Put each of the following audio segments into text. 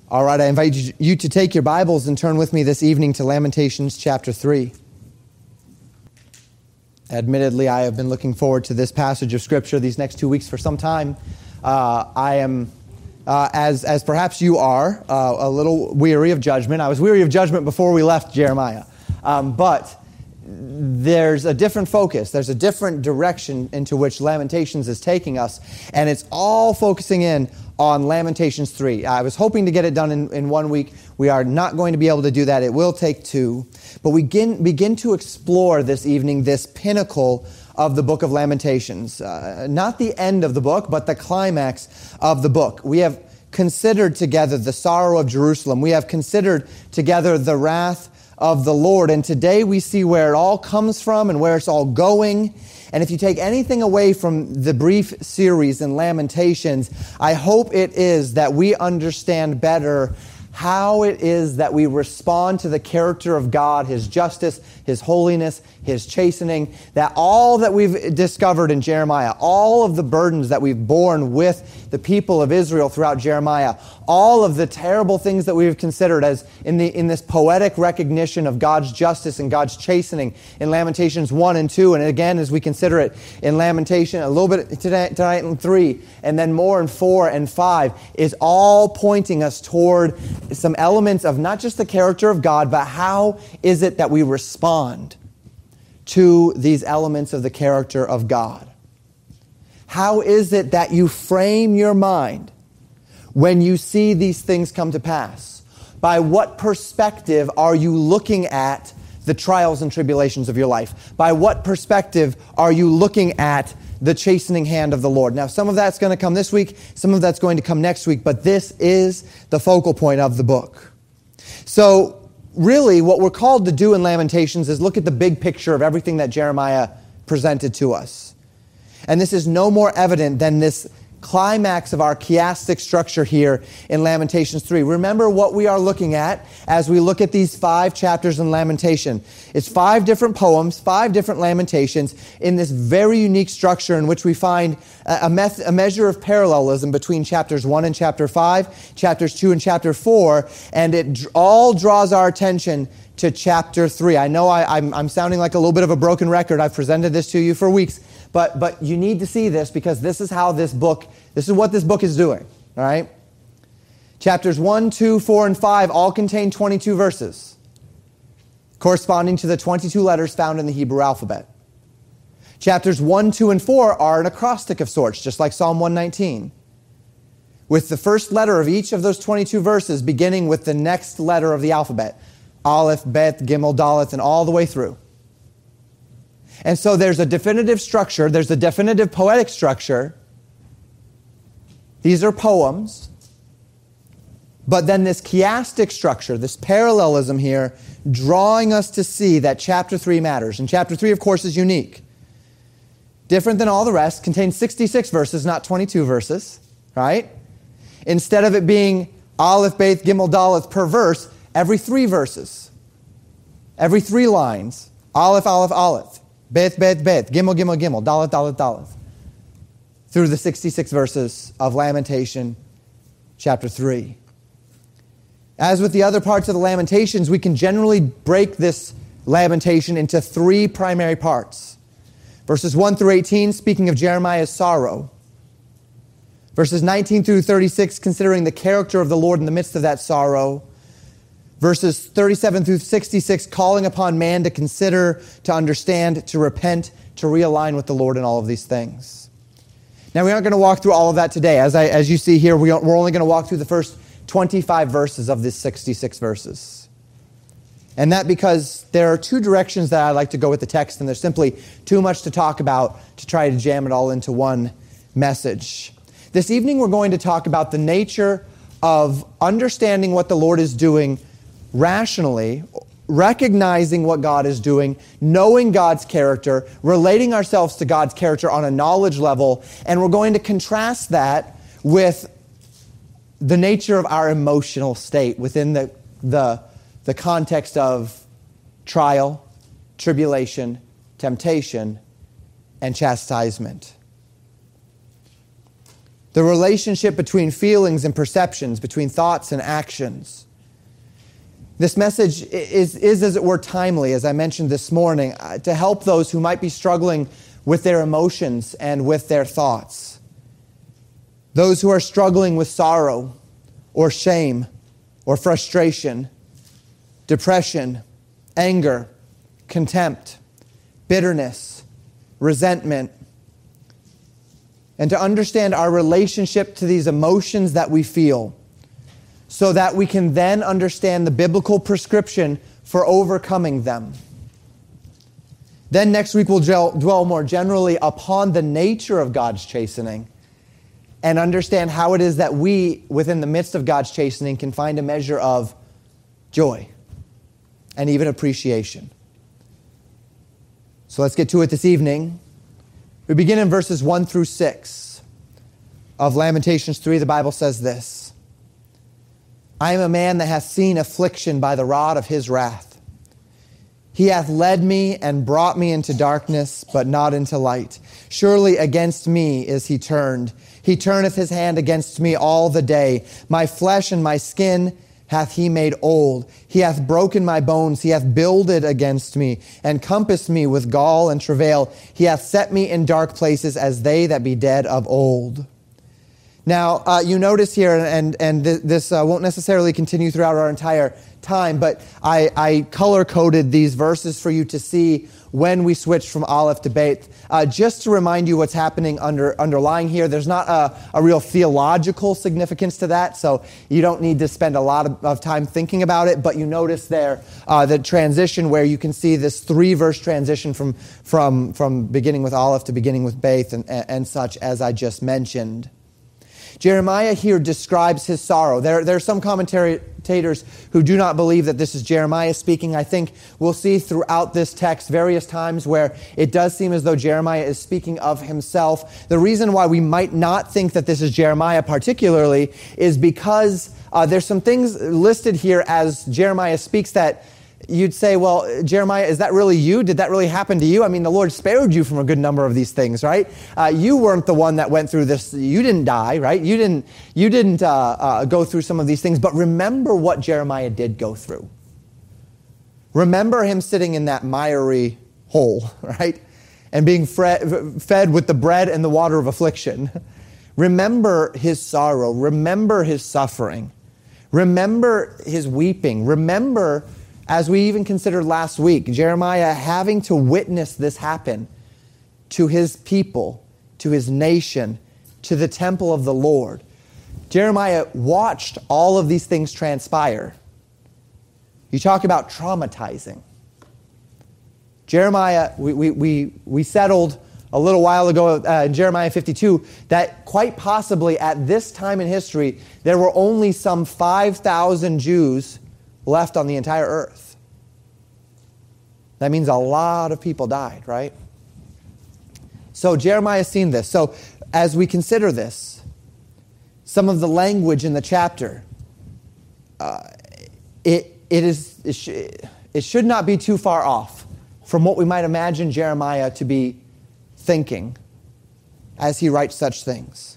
All right, I invite you to take your Bibles and turn with me this evening to Lamentations chapter 3. Admittedly, I have been looking forward to this passage of Scripture these next 2 weeks for some time. I am, as perhaps you are, a little weary of judgment. I was weary of judgment before we left Jeremiah. But there's a different focus. There's a different direction into which Lamentations is taking us. And it's all focusing in on Lamentations 3. I was hoping to get it done in 1 week. We are not going to be able to do that. It will take 2. But we begin to explore this evening this pinnacle of the book of Lamentations. Not the end of the book, but the climax of the book. We have considered together the sorrow of Jerusalem. We have considered together the wrath of the Lord. And today we see where it all comes from and where it's all going. And if you take anything away from the brief series in Lamentations, I hope it is that we understand better how it is that we respond to the character of God, His justice, His holiness, His chastening, that all that we've discovered in Jeremiah, all of the burdens that we've borne with the people of Israel throughout Jeremiah, all of the terrible things that we've considered as in this poetic recognition of God's justice and God's chastening in Lamentations 1 and 2, and again as we consider it in Lamentation, a little bit tonight in 3, and then more in 4 and 5, is all pointing us toward some elements of not just the character of God, but how is it that we respond to these elements of the character of God? How is it that you frame your mind when you see these things come to pass? By what perspective are you looking at the trials and tribulations of your life? By what perspective are you looking at the chastening hand of the Lord? Now, some of that's going to come this week, some of that's going to come next week, but this is the focal point of the book. So, really, what we're called to do in Lamentations is look at the big picture of everything that Jeremiah presented to us. And this is no more evident than this climax of our chiastic structure here in Lamentations 3. Remember what we are looking at as we look at these 5 chapters in Lamentation. It's 5 different poems, 5 different lamentations in this very unique structure in which we find a measure of parallelism between chapters 1 and chapter 5, chapters 2 and chapter 4, and it all draws our attention to chapter 3. I know I'm sounding like a little bit of a broken record. I've presented this to you for weeks. But you need to see this because this is what this book is doing, all right? Chapters 1, 2, 4, and 5 all contain 22 verses, corresponding to the 22 letters found in the Hebrew alphabet. Chapters 1, 2, and 4 are an acrostic of sorts, just like Psalm 119, with the first letter of each of those 22 verses beginning with the next letter of the alphabet, Aleph, Bet, Gimel, Dalet, and all the way through. And so there's a definitive structure, there's a definitive poetic structure. These are poems. But then this chiastic structure, this parallelism here, drawing us to see that chapter 3 matters. And chapter 3, of course, is unique. Different than all the rest, contains 66 verses, not 22 verses, right? Instead of it being Aleph, Beth, Gimel, Dalet per verse, every 3 verses, every 3 lines, Aleph, Aleph, Aleph. Beth, Beth, Beth, Gimel, Gimel, Gimel, Dalet, Dalet, Dalet. Through the 66 verses of Lamentation, chapter 3. As with the other parts of the Lamentations, we can generally break this lamentation into 3 primary parts. Verses 1 through 18, speaking of Jeremiah's sorrow. Verses 19 through 36, considering the character of the Lord in the midst of that sorrow. Verses 37 through 66, calling upon man to consider, to understand, to repent, to realign with the Lord in all of these things. Now, we aren't going to walk through all of that today. As you see here, we're only going to walk through the first 25 verses of these 66 verses. And that because there are 2 directions that I like to go with the text, and there's simply too much to talk about to try to jam it all into one message. This evening, we're going to talk about the nature of understanding what the Lord is doing rationally, recognizing what God is doing, knowing God's character, relating ourselves to God's character on a knowledge level, and we're going to contrast that with the nature of our emotional state within the context of trial, tribulation, temptation, and chastisement. The relationship between feelings and perceptions, between thoughts and actions. This message is, as it were, timely, as I mentioned this morning, to help those who might be struggling with their emotions and with their thoughts. Those who are struggling with sorrow or shame or frustration, depression, anger, contempt, bitterness, resentment. And to understand our relationship to these emotions that we feel, so that we can then understand the biblical prescription for overcoming them. Then next week we'll dwell more generally upon the nature of God's chastening and understand how it is that we, within the midst of God's chastening, can find a measure of joy and even appreciation. So let's get to it this evening. We begin in verses 1 through 6 of Lamentations 3. The Bible says this: I am a man that hath seen affliction by the rod of his wrath. He hath led me and brought me into darkness, but not into light. Surely against me is he turned. He turneth his hand against me all the day. My flesh and my skin hath he made old. He hath broken my bones. He hath builded against me, and compassed me with gall and travail. He hath set me in dark places as they that be dead of old. Now, you notice here, and this won't necessarily continue throughout our entire time, but I color-coded these verses for you to see when we switch from Aleph to Beit, just to remind you what's happening underlying here. There's not a real theological significance to that, so you don't need to spend a lot of time thinking about it, but you notice there the transition where you can see this 3-verse transition from beginning with Aleph to beginning with Beit and such, as I just mentioned. Jeremiah here describes his sorrow. There are some commentators who do not believe that this is Jeremiah speaking. I think we'll see throughout this text various times where it does seem as though Jeremiah is speaking of himself. The reason why we might not think that this is Jeremiah particularly is because there's some things listed here as Jeremiah speaks that you'd say, well, Jeremiah, is that really you? Did that really happen to you? I mean, the Lord spared you from a good number of these things, right? You weren't the one that went through this. You didn't die, right? You didn't go through some of these things. But remember what Jeremiah did go through. Remember him sitting in that miry hole, right? And being fed with the bread and the water of affliction. Remember his sorrow. Remember his suffering. Remember his weeping. Remember, as we even considered last week, Jeremiah having to witness this happen to his people, to his nation, to the temple of the Lord. Jeremiah watched all of these things transpire. You talk about traumatizing. Jeremiah, we settled a little while ago in Jeremiah 52 that quite possibly at this time in history, there were only some 5,000 Jews left on the entire earth. That means a lot of people died, right? So Jeremiah's seen this. So as we consider this, some of the language in the chapter, it should not be too far off from what we might imagine Jeremiah to be thinking as he writes such things.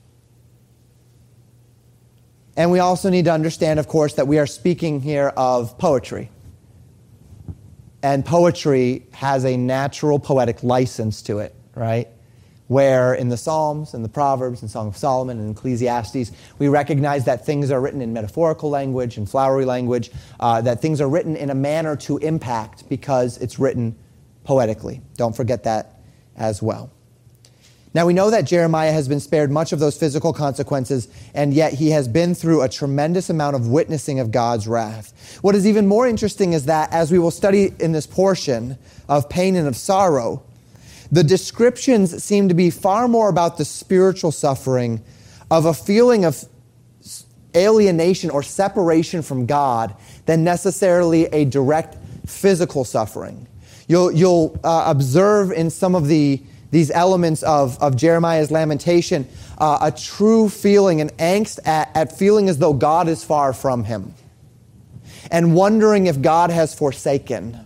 And we also need to understand, of course, that we are speaking here of poetry. And poetry has a natural poetic license to it, right? Where in the Psalms and the Proverbs and Song of Solomon and Ecclesiastes, we recognize that things are written in metaphorical language and flowery language, that things are written in a manner to impact because it's written poetically. Don't forget that as well. Now, we know that Jeremiah has been spared much of those physical consequences, and yet he has been through a tremendous amount of witnessing of God's wrath. What is even more interesting is that, as we will study in this portion of pain and of sorrow, the descriptions seem to be far more about the spiritual suffering of a feeling of alienation or separation from God than necessarily a direct physical suffering. You'll observe in some of these elements of Jeremiah's lamentation, a true feeling, an angst at feeling as though God is far from him and wondering if God has forsaken.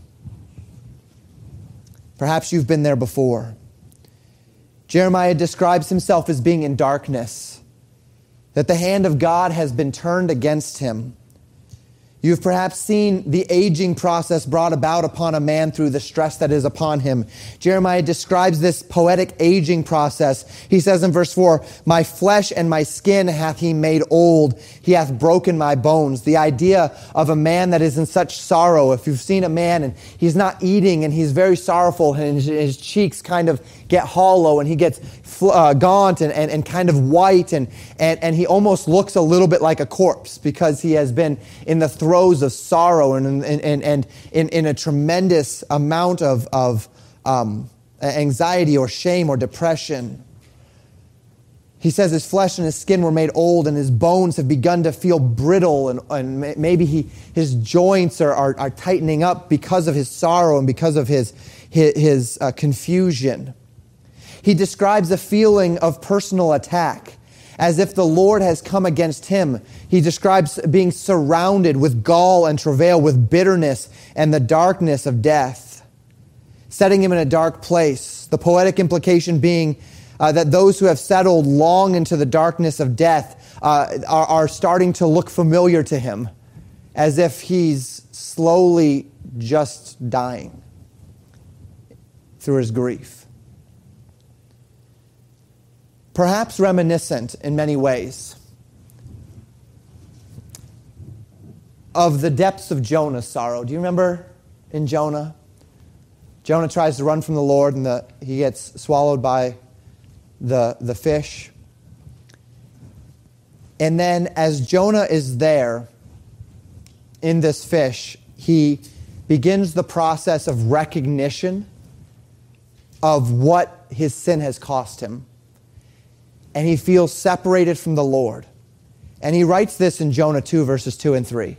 Perhaps you've been there before. Jeremiah describes himself as being in darkness, that the hand of God has been turned against him. You've perhaps seen the aging process brought about upon a man through the stress that is upon him. Jeremiah describes this poetic aging process. He says in verse 4, "My flesh and my skin hath he made old. He hath broken my bones." The idea of a man that is in such sorrow. If you've seen a man and he's not eating and he's very sorrowful and his cheeks kind of get hollow and he gets gaunt and kind of white and he almost looks a little bit like a corpse because he has been in the throes of sorrow and in a tremendous amount of anxiety or shame or depression. He says his flesh and his skin were made old and his bones have begun to feel brittle and maybe his joints are tightening up because of his sorrow and because of his confusion. He describes a feeling of personal attack, as if the Lord has come against him. He describes being surrounded with gall and travail, with bitterness and the darkness of death, setting him in a dark place. The poetic implication being that those who have settled long into the darkness of death are starting to look familiar to him, as if he's slowly just dying through his grief. Perhaps reminiscent in many ways of the depths of Jonah's sorrow. Do you remember in Jonah? Jonah tries to run from the Lord and he gets swallowed by the fish. And then as Jonah is there in this fish, he begins the process of recognition of what his sin has cost him. And he feels separated from the Lord. And he writes this in Jonah 2, verses 2 and 3.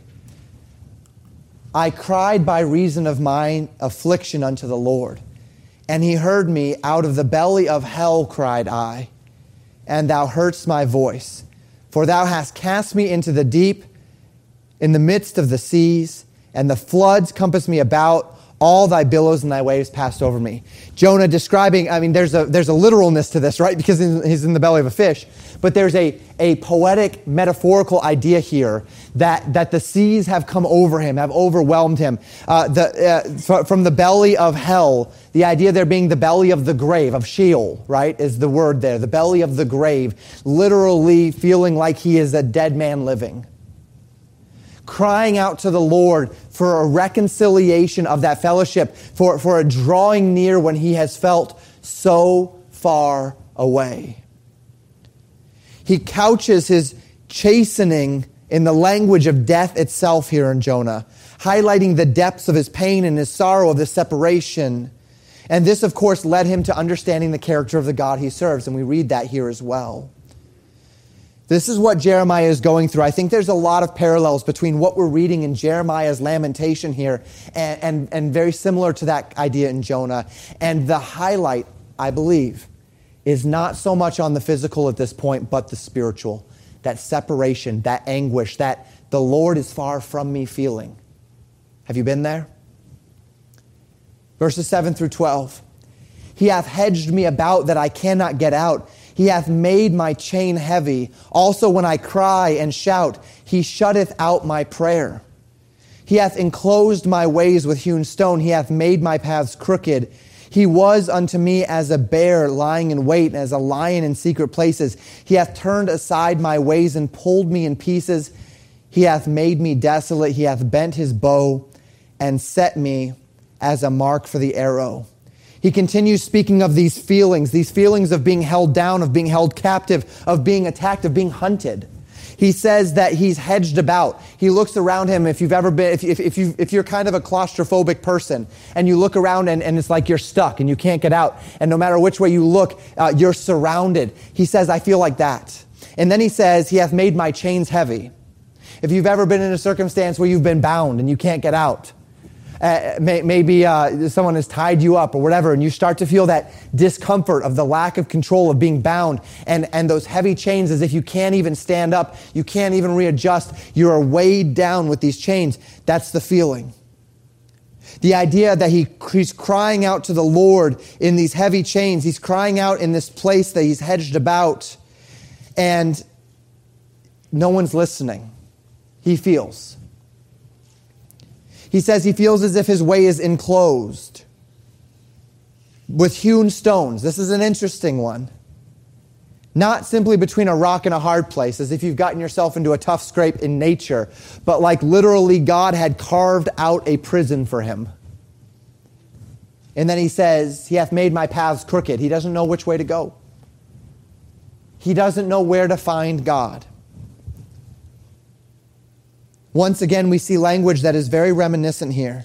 "I cried by reason of mine affliction unto the Lord. And he heard me. Out of the belly of hell cried I. And thou heardst my voice. For thou hast cast me into the deep, in the midst of the seas. And the floods compassed me about. All thy billows and thy waves passed over me." Jonah describing, there's a literalness to this, right? Because he's in the belly of a fish. But there's a poetic, metaphorical idea here that the seas have come over him, have overwhelmed him. From the belly of hell, the idea there being the belly of the grave, of Sheol, right, is the word there. The belly of the grave, literally feeling like he is a dead man living. Crying out to the Lord for a reconciliation of that fellowship, for a drawing near when he has felt so far away. He couches his chastening in the language of death itself here in Jonah, highlighting the depths of his pain and his sorrow of this separation. And this, of course, led him to understanding the character of the God he serves, and we read that here as well. This is what Jeremiah is going through. I think there's a lot of parallels between what we're reading in Jeremiah's lamentation here and very similar to that idea in Jonah. And the highlight, I believe, is not so much on the physical at this point, but the spiritual. That separation, that anguish, that the Lord is far from me feeling. Have you been there? Verses 7 through 12. "He hath hedged me about that I cannot get out. He hath made my chain heavy. Also when I cry and shout, he shutteth out my prayer. He hath enclosed my ways with hewn stone. He hath made my paths crooked. He was unto me as a bear lying in wait, and as a lion in secret places. He hath turned aside my ways and pulled me in pieces. He hath made me desolate. He hath bent his bow and set me as a mark for the arrow." He continues speaking of these feelings of being held down, of being held captive, of being attacked, of being hunted. He says that he's hedged about. He looks around him. If you've ever been, if you're kind of a claustrophobic person and you look around and it's like you're stuck and you can't get out, and no matter which way you look, you're surrounded. He says, I feel like that. And then he says, he hath made my chains heavy. If you've ever been in a circumstance where you've been bound and you can't get out, maybe someone has tied you up or whatever, and you start to feel that discomfort of the lack of control of being bound and those heavy chains as if you can't even stand up, you can't even readjust, you are weighed down with these chains. That's the feeling. The idea that he's crying out to the Lord in these heavy chains. He's crying out in this place that he's hedged about. And no one's listening. He feels. He says he feels as if his way is enclosed with hewn stones. This is an interesting one. Not simply between a rock and a hard place, as if you've gotten yourself into a tough scrape in nature, but like literally God had carved out a prison for him. And then he says, he hath made my paths crooked. He doesn't know which way to go. He doesn't know where to find God. Once again, we see language that is very reminiscent here.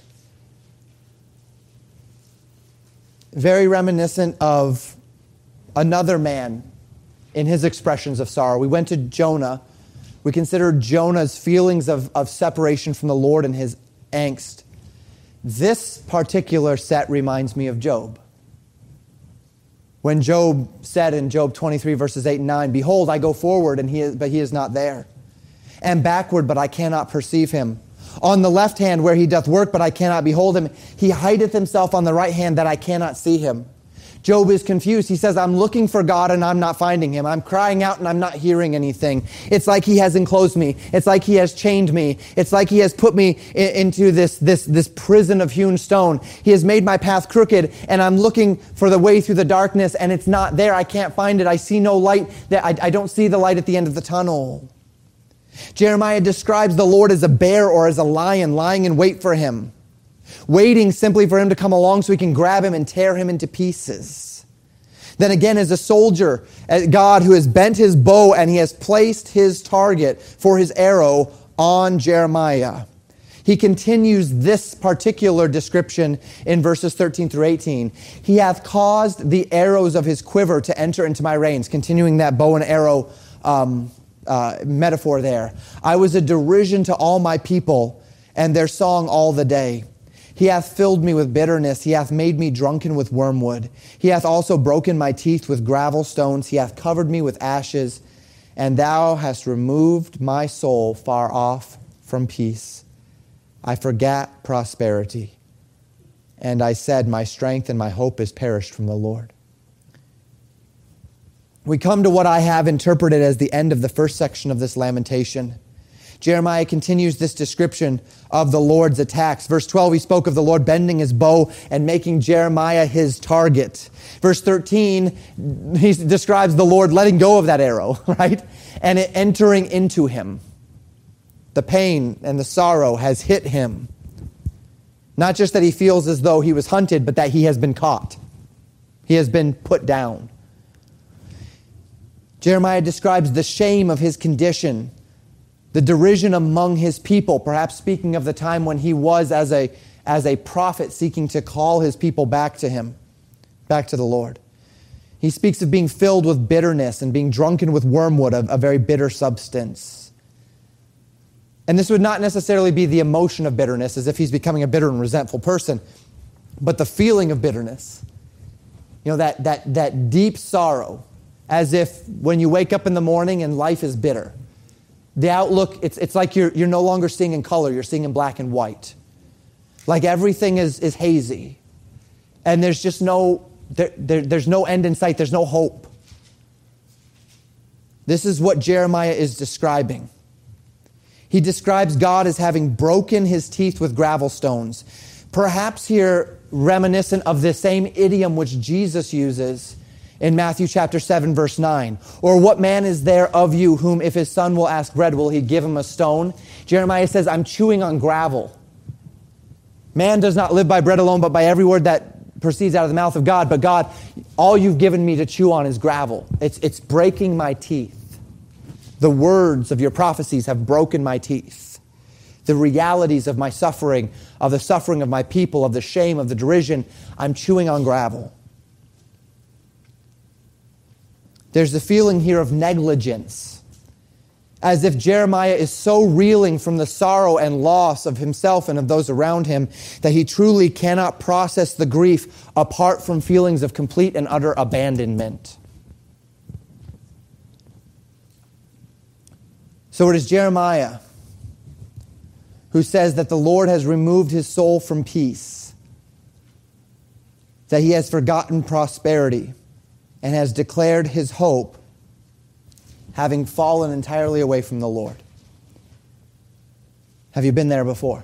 Very reminiscent of another man in his expressions of sorrow. We went to Jonah. We considered Jonah's feelings of separation from the Lord and his angst. This particular set reminds me of Job. When Job said in Job 23, verses 8 and 9, behold, I go forward, but he is not there. And backward, but I cannot perceive him. On the left hand where he doth work, but I cannot behold him. He hideth himself on the right hand, that I cannot see him. Job is confused. He says, I'm looking for God and I'm not finding him. I'm crying out and I'm not hearing anything. It's like he has enclosed me. It's like he has chained me. It's like he has put me into this prison of hewn stone. He has made my path crooked, and I'm looking for the way through the darkness, and it's not there. I can't find it. I see no light. I don't see the light at the end of the tunnel. Jeremiah describes the Lord as a bear or as a lion lying in wait for him, waiting simply for him to come along so he can grab him and tear him into pieces. Then again, as a soldier, God who has bent his bow and he has placed his target for his arrow on Jeremiah. He continues this particular description in verses 13 through 18. He hath caused the arrows of his quiver to enter into my reins, continuing that bow and arrow metaphor there. I was a derision to all my people, and their song all the day. He hath filled me with bitterness. He hath made me drunken with wormwood. He hath also broken my teeth with gravel stones. He hath covered me with ashes, and thou hast removed my soul far off from peace. I forgat prosperity, and I said, my strength and my hope is perished from the Lord. We come to what I have interpreted as the end of the first section of this lamentation. Jeremiah continues this description of the Lord's attacks. Verse 12, he spoke of the Lord bending his bow and making Jeremiah his target. Verse 13, he describes the Lord letting go of that arrow, right? And it entering into him. The pain and the sorrow has hit him. Not just that he feels as though he was hunted, but that he has been caught. He has been put down. Jeremiah describes the shame of his condition, the derision among his people, perhaps speaking of the time when he was as a prophet seeking to call his people back to him, back to the Lord. He speaks of being filled with bitterness and being drunken with wormwood, a very bitter substance. And this would not necessarily be the emotion of bitterness, as if he's becoming a bitter and resentful person, but the feeling of bitterness. You know, that deep sorrow, as if when you wake up in the morning and life is bitter. The outlook, it's like you're no longer seeing in color, you're seeing in black and white. Like everything is hazy. And there's just there's no end in sight, there's no hope. This is what Jeremiah is describing. He describes God as having broken his teeth with gravel stones. Perhaps here reminiscent of the same idiom which Jesus uses in Matthew chapter 7, verse 9. Or what man is there of you whom if his son will ask bread, will he give him a stone? Jeremiah says, I'm chewing on gravel. Man does not live by bread alone, but by every word that proceeds out of the mouth of God. But God, all you've given me to chew on is gravel. It's breaking my teeth. The words of your prophecies have broken my teeth. The realities of my suffering, of the suffering of my people, of the shame, of the derision, I'm chewing on gravel. There's a feeling here of negligence, as if Jeremiah is so reeling from the sorrow and loss of himself and of those around him that he truly cannot process the grief apart from feelings of complete and utter abandonment. So it is Jeremiah who says that the Lord has removed his soul from peace, that he has forgotten prosperity, and has declared his hope having fallen entirely away from the Lord. Have you been there before?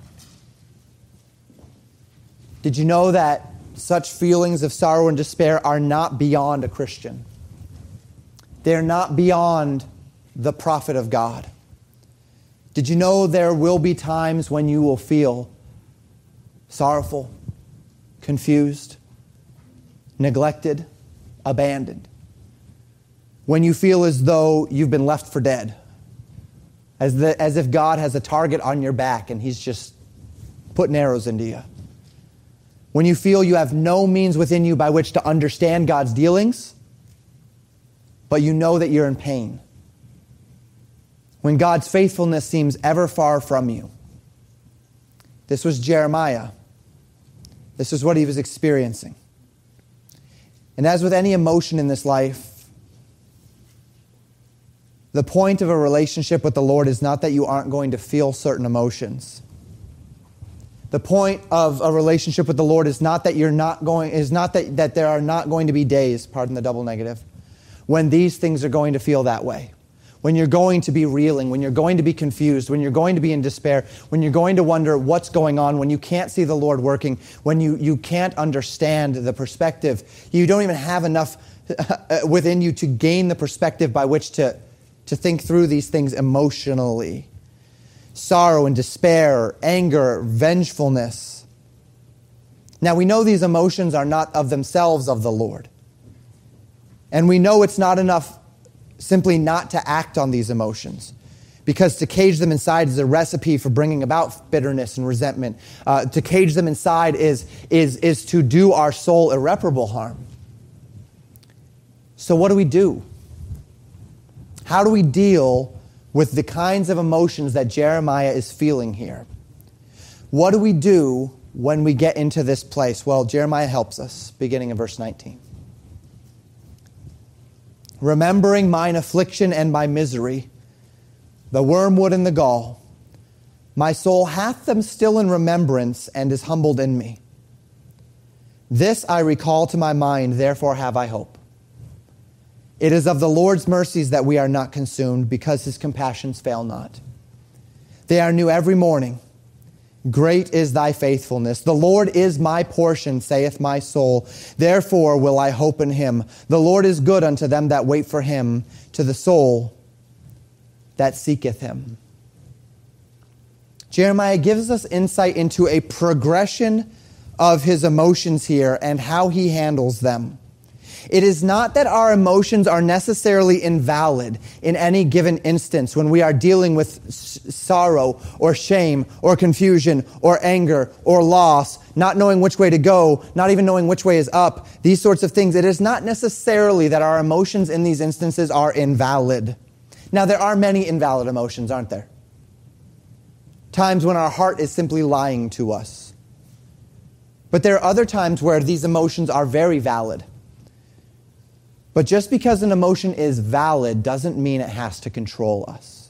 Did you know that such feelings of sorrow and despair are not beyond a Christian? They're not beyond the prophet of God. Did you know there will be times when you will feel sorrowful, confused, neglected, abandoned? When you feel as though you've been left for dead, as if God has a target on your back and He's just putting arrows into you. When you feel you have no means within you by which to understand God's dealings, but you know that you're in pain. When God's faithfulness seems ever far from you. This was Jeremiah. This is what he was experiencing. And as with any emotion in this life, the point of a relationship with the Lord is not that you aren't going to feel certain emotions. The point of a relationship with the Lord is not that that there are not going to be days, pardon the double negative, when these things are going to feel that way. When you're going to be reeling, when you're going to be confused, when you're going to be in despair, when you're going to wonder what's going on, when you can't see the Lord working, when you can't understand the perspective. You don't even have enough within you to gain the perspective by which to think through these things emotionally. Sorrow and despair, anger, vengefulness. Now we know these emotions are not of themselves of the Lord. And we know it's not enough simply not to act on these emotions, because to cage them inside is a recipe for bringing about bitterness and resentment. To cage them inside is to do our soul irreparable harm. So what do we do? How do we deal with the kinds of emotions that Jeremiah is feeling here? What do we do when we get into this place? Well, Jeremiah helps us, beginning in verse 19. Remembering mine affliction and my misery, the wormwood and the gall, my soul hath them still in remembrance and is humbled in me. This I recall to my mind, therefore have I hope. It is of the Lord's mercies that we are not consumed, because His compassions fail not. They are new every morning. Great is thy faithfulness. The Lord is my portion, saith my soul. Therefore will I hope in Him. The Lord is good unto them that wait for Him, to the soul that seeketh Him. Jeremiah gives us insight into a progression of his emotions here and how he handles them. It is not that our emotions are necessarily invalid in any given instance when we are dealing with sorrow or shame or confusion or anger or loss, not knowing which way to go, not even knowing which way is up, these sorts of things. It is not necessarily that our emotions in these instances are invalid. Now, there are many invalid emotions, aren't there? Times when our heart is simply lying to us. But there are other times where these emotions are very valid. But just because an emotion is valid doesn't mean it has to control us.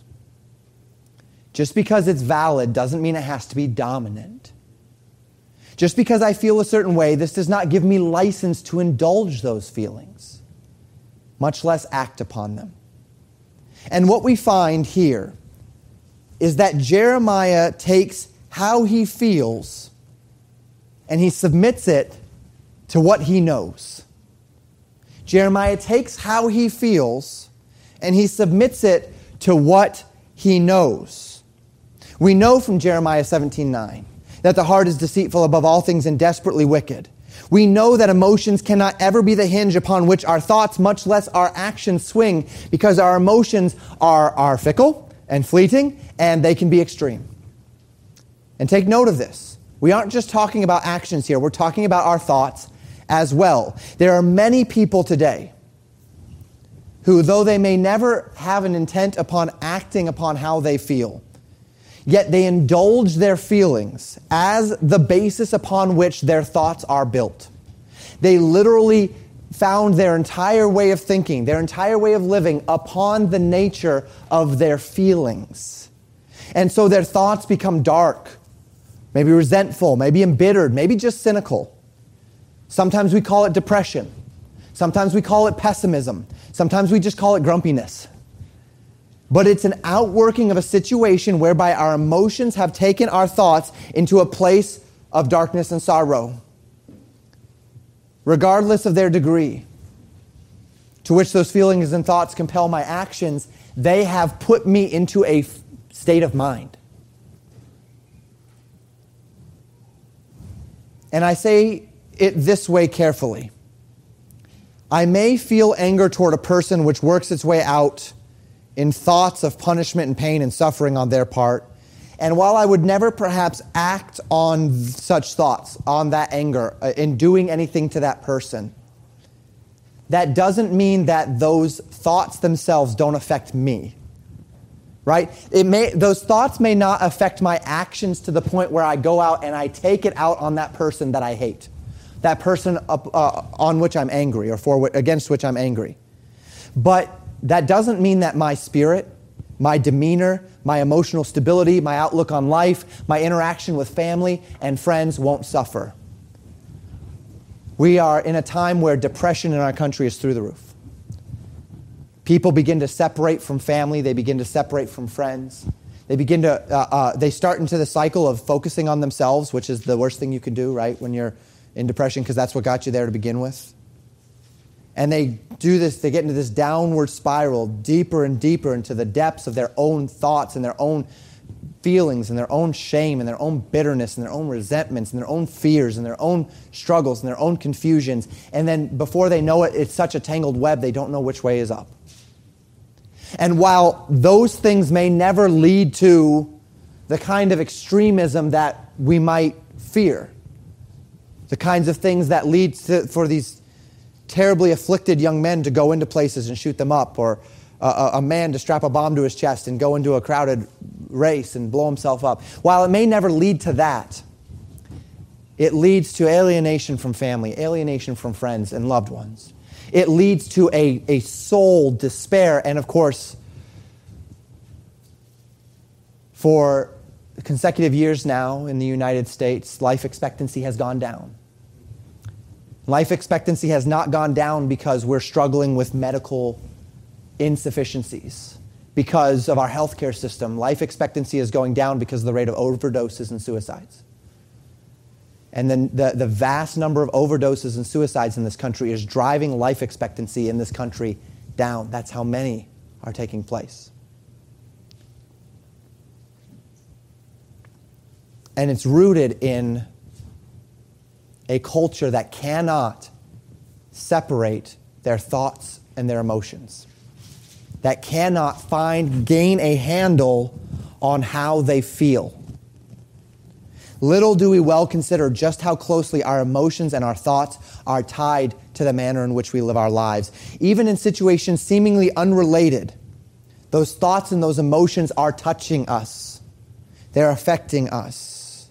Just because it's valid doesn't mean it has to be dominant. Just because I feel a certain way, this does not give me license to indulge those feelings, much less act upon them. And what we find here is that Jeremiah takes how he feels and he submits it to what he knows. Jeremiah takes how he feels and he submits it to what he knows. We know from Jeremiah 17:9 that the heart is deceitful above all things and desperately wicked. We know that emotions cannot ever be the hinge upon which our thoughts, much less our actions, swing, because our emotions are fickle and fleeting, and they can be extreme. And take note of this. We aren't just talking about actions here. We're talking about our thoughts as well. There are many people today who, though they may never have an intent upon acting upon how they feel, yet they indulge their feelings as the basis upon which their thoughts are built. They literally found their entire way of thinking, their entire way of living upon the nature of their feelings. And so their thoughts become dark, maybe resentful, maybe embittered, maybe just cynical. Sometimes we call it depression. Sometimes we call it pessimism. Sometimes we just call it grumpiness. but it's an outworking of a situation whereby our emotions have taken our thoughts into a place of darkness and sorrow, regardless of their degree, to which those feelings and thoughts compel my actions. They have put me into a state of mind. And I say it this way carefully. I may feel anger toward a person which works its way out in thoughts of punishment and pain and suffering on their part. And while I would never perhaps act on such thoughts, on that anger, in doing anything to that person, that doesn't mean that those thoughts themselves don't affect me. Right? Those thoughts may not affect my actions to the point where I go out and I take it out on that person that I hate, that person on which I'm angry or against which I'm angry. But that doesn't mean that my spirit, my demeanor, my emotional stability, my outlook on life, my interaction with family and friends won't suffer. We are in a time where depression in our country is through the roof. People begin to separate from family. They begin to separate from friends. They start into the cycle of focusing on themselves, which is the worst thing you can do, right, when you're in depression, because that's what got you there to begin with. And they do this, they get into this downward spiral, deeper and deeper into the depths of their own thoughts and their own feelings and their own shame and their own bitterness and their own resentments and their own fears and their own struggles and their own confusions. And then before they know it, it's such a tangled web, they don't know which way is up. And while those things may never lead to the kind of extremism that we might fear, the kinds of things that lead for these terribly afflicted young men to go into places and shoot them up, or a man to strap a bomb to his chest and go into a crowded race and blow himself up. While it may never lead to that, it leads to alienation from family, alienation from friends and loved ones. It leads to a soul despair. And of course, for consecutive years now in the United States, life expectancy has gone down. Life expectancy has not gone down because we're struggling with medical insufficiencies, because of our healthcare system. Life expectancy is going down because of the rate of overdoses and suicides. And then the vast number of overdoses and suicides in this country is driving life expectancy in this country down. That's how many are taking place. And it's rooted in a culture that cannot separate their thoughts and their emotions, that cannot gain a handle on how they feel. Little do we well consider just how closely our emotions and our thoughts are tied to the manner in which we live our lives. Even in situations seemingly unrelated, those thoughts and those emotions are touching us. They're affecting us.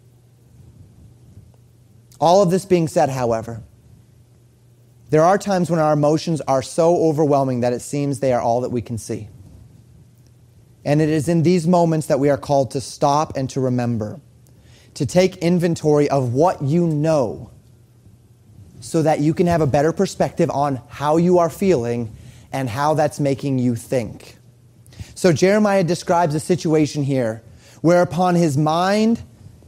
All of this being said, however, there are times when our emotions are so overwhelming that it seems they are all that we can see. And it is in these moments that we are called to stop and to remember, to take inventory of what you know, so that you can have a better perspective on how you are feeling and how that's making you think. So Jeremiah describes a situation here whereupon his mind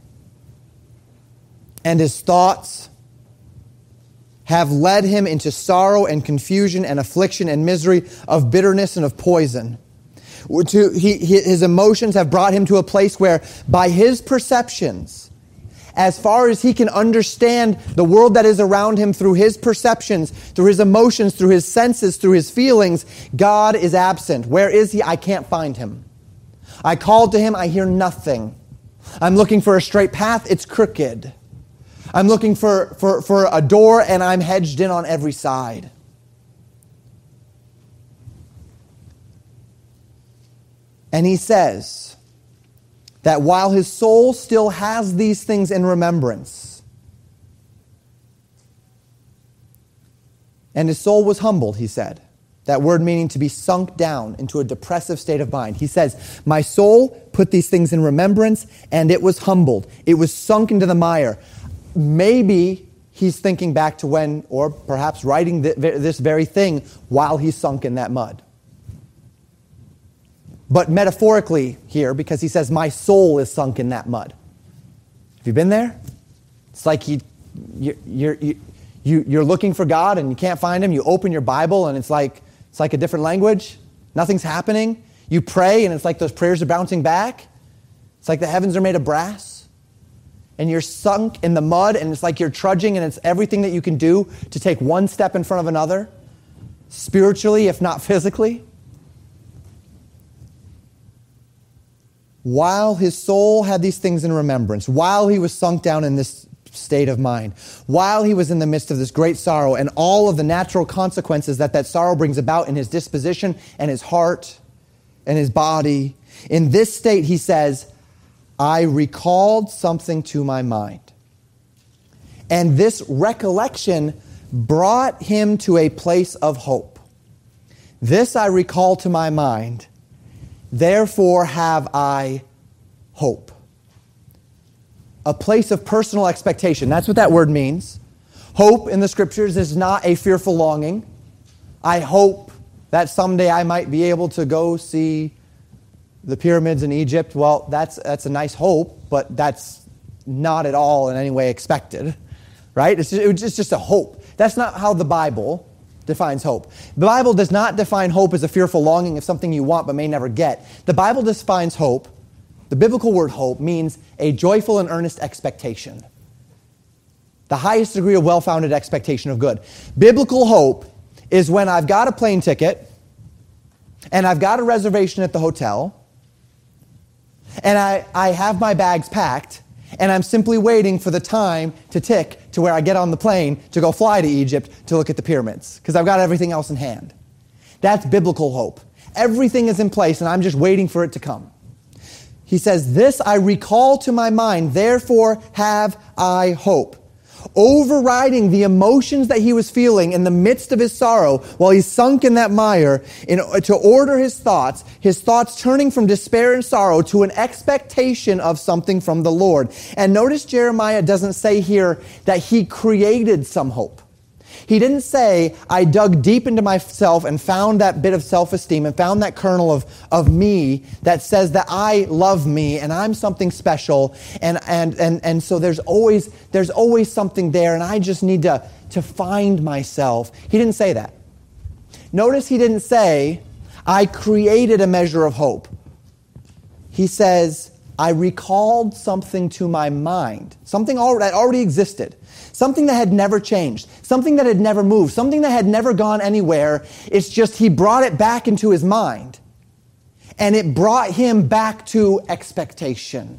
and his thoughts have led him into sorrow and confusion and affliction and misery, of bitterness and of poison. His emotions have brought him to a place where, by his perceptions, as far as he can understand the world that is around him through his perceptions, through his emotions, through his senses, through his feelings, God is absent. Where is he? I can't find him. I called to him, I hear nothing. I'm looking for a straight path, it's crooked. I'm looking for a door, and I'm hedged in on every side. And he says that while his soul still has these things in remembrance, and his soul was humbled, he said. That word meaning to be sunk down into a depressive state of mind. He says, my soul put these things in remembrance, and it was humbled. It was sunk into the mire. Maybe he's thinking back to when, or perhaps writing this very thing while he's sunk in that mud. but metaphorically here, because he says, my soul is sunk in that mud. Have you been there? It's like you're looking for God and you can't find him. You open your Bible and it's like a different language. Nothing's happening. You pray and it's like those prayers are bouncing back. It's like the heavens are made of brass. And you're sunk in the mud and it's like you're trudging and it's everything that you can do to take one step in front of another, spiritually, if not physically. While his soul had these things in remembrance, while he was sunk down in this state of mind, while he was in the midst of this great sorrow and all of the natural consequences that sorrow brings about in his disposition and his heart and his body, in this state he says, I recalled something to my mind. And this recollection brought him to a place of hope. This I recall to my mind, therefore have I hope. A place of personal expectation. That's what that word means. Hope in the scriptures is not a fearful longing. I hope that someday I might be able to go see the pyramids in Egypt. Well, that's a nice hope, but that's not at all in any way expected, right? It's just a hope. That's not how the Bible defines hope. The Bible does not define hope as a fearful longing of something you want but may never get. The Bible defines hope, the biblical word hope, means a joyful and earnest expectation. The highest degree of well-founded expectation of good. Biblical hope is when I've got a plane ticket and I've got a reservation at the hotel and I have my bags packed and I'm simply waiting for the time to tick to where I get on the plane to go fly to Egypt to look at the pyramids because I've got everything else in hand. That's biblical hope. Everything is in place and I'm just waiting for it to come. He says, this I recall to my mind, therefore have I hope. Overriding the emotions that he was feeling in the midst of his sorrow while he's sunk in that mire, to order his thoughts turning from despair and sorrow to an expectation of something from the Lord. And notice Jeremiah doesn't say here that he created some hope. He didn't say, I dug deep into myself and found that bit of self-esteem and found that kernel of me that says that I love me and I'm something special and so there's always something there and I just need to find myself. He didn't say that. Notice he didn't say, I created a measure of hope. He says, I recalled something to my mind, something that already existed. Something that had never changed. Something that had never moved. Something that had never gone anywhere. It's just he brought it back into his mind. And it brought him back to expectation.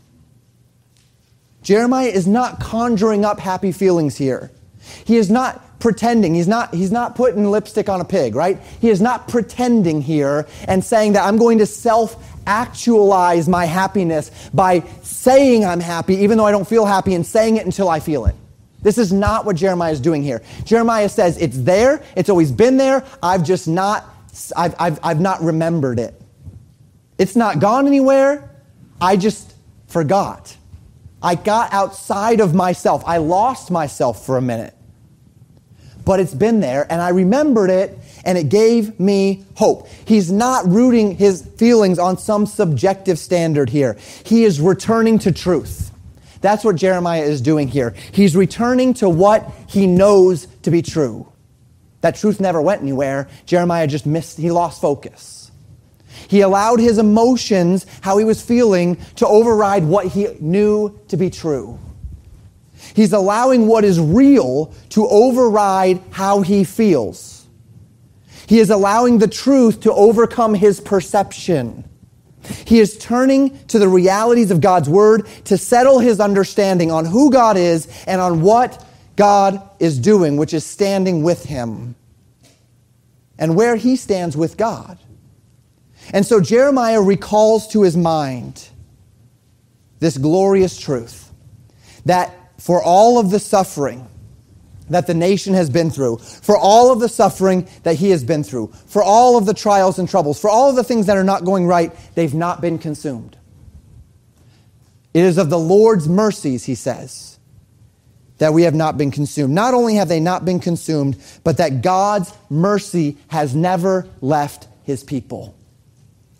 Jeremiah is not conjuring up happy feelings here. He is not pretending. He's not putting lipstick on a pig, right? He is not pretending here and saying that I'm going to self-actualize my happiness by saying I'm happy even though I don't feel happy and saying it until I feel it. This is not what Jeremiah is doing here. Jeremiah says it's there, it's always been there, I've not remembered it. It's not gone anywhere, I just forgot. I got outside of myself. I lost myself for a minute. But it's been there, and I remembered it, and it gave me hope. He's not rooting his feelings on some subjective standard here. He is returning to truth. That's what Jeremiah is doing here. He's returning to what he knows to be true. That truth never went anywhere. Jeremiah he lost focus. He allowed his emotions, how he was feeling, to override what he knew to be true. He's allowing what is real to override how he feels. He is allowing the truth to overcome his perception. He is turning to the realities of God's word to settle his understanding on who God is and on what God is doing, which is standing with him and where he stands with God. And so Jeremiah recalls to his mind this glorious truth that for all of the suffering that the nation has been through, for all of the suffering that he has been through, for all of the trials and troubles, for all of the things that are not going right, they've not been consumed. It is of the Lord's mercies, he says, that we have not been consumed. Not only have they not been consumed, but that God's mercy has never left his people.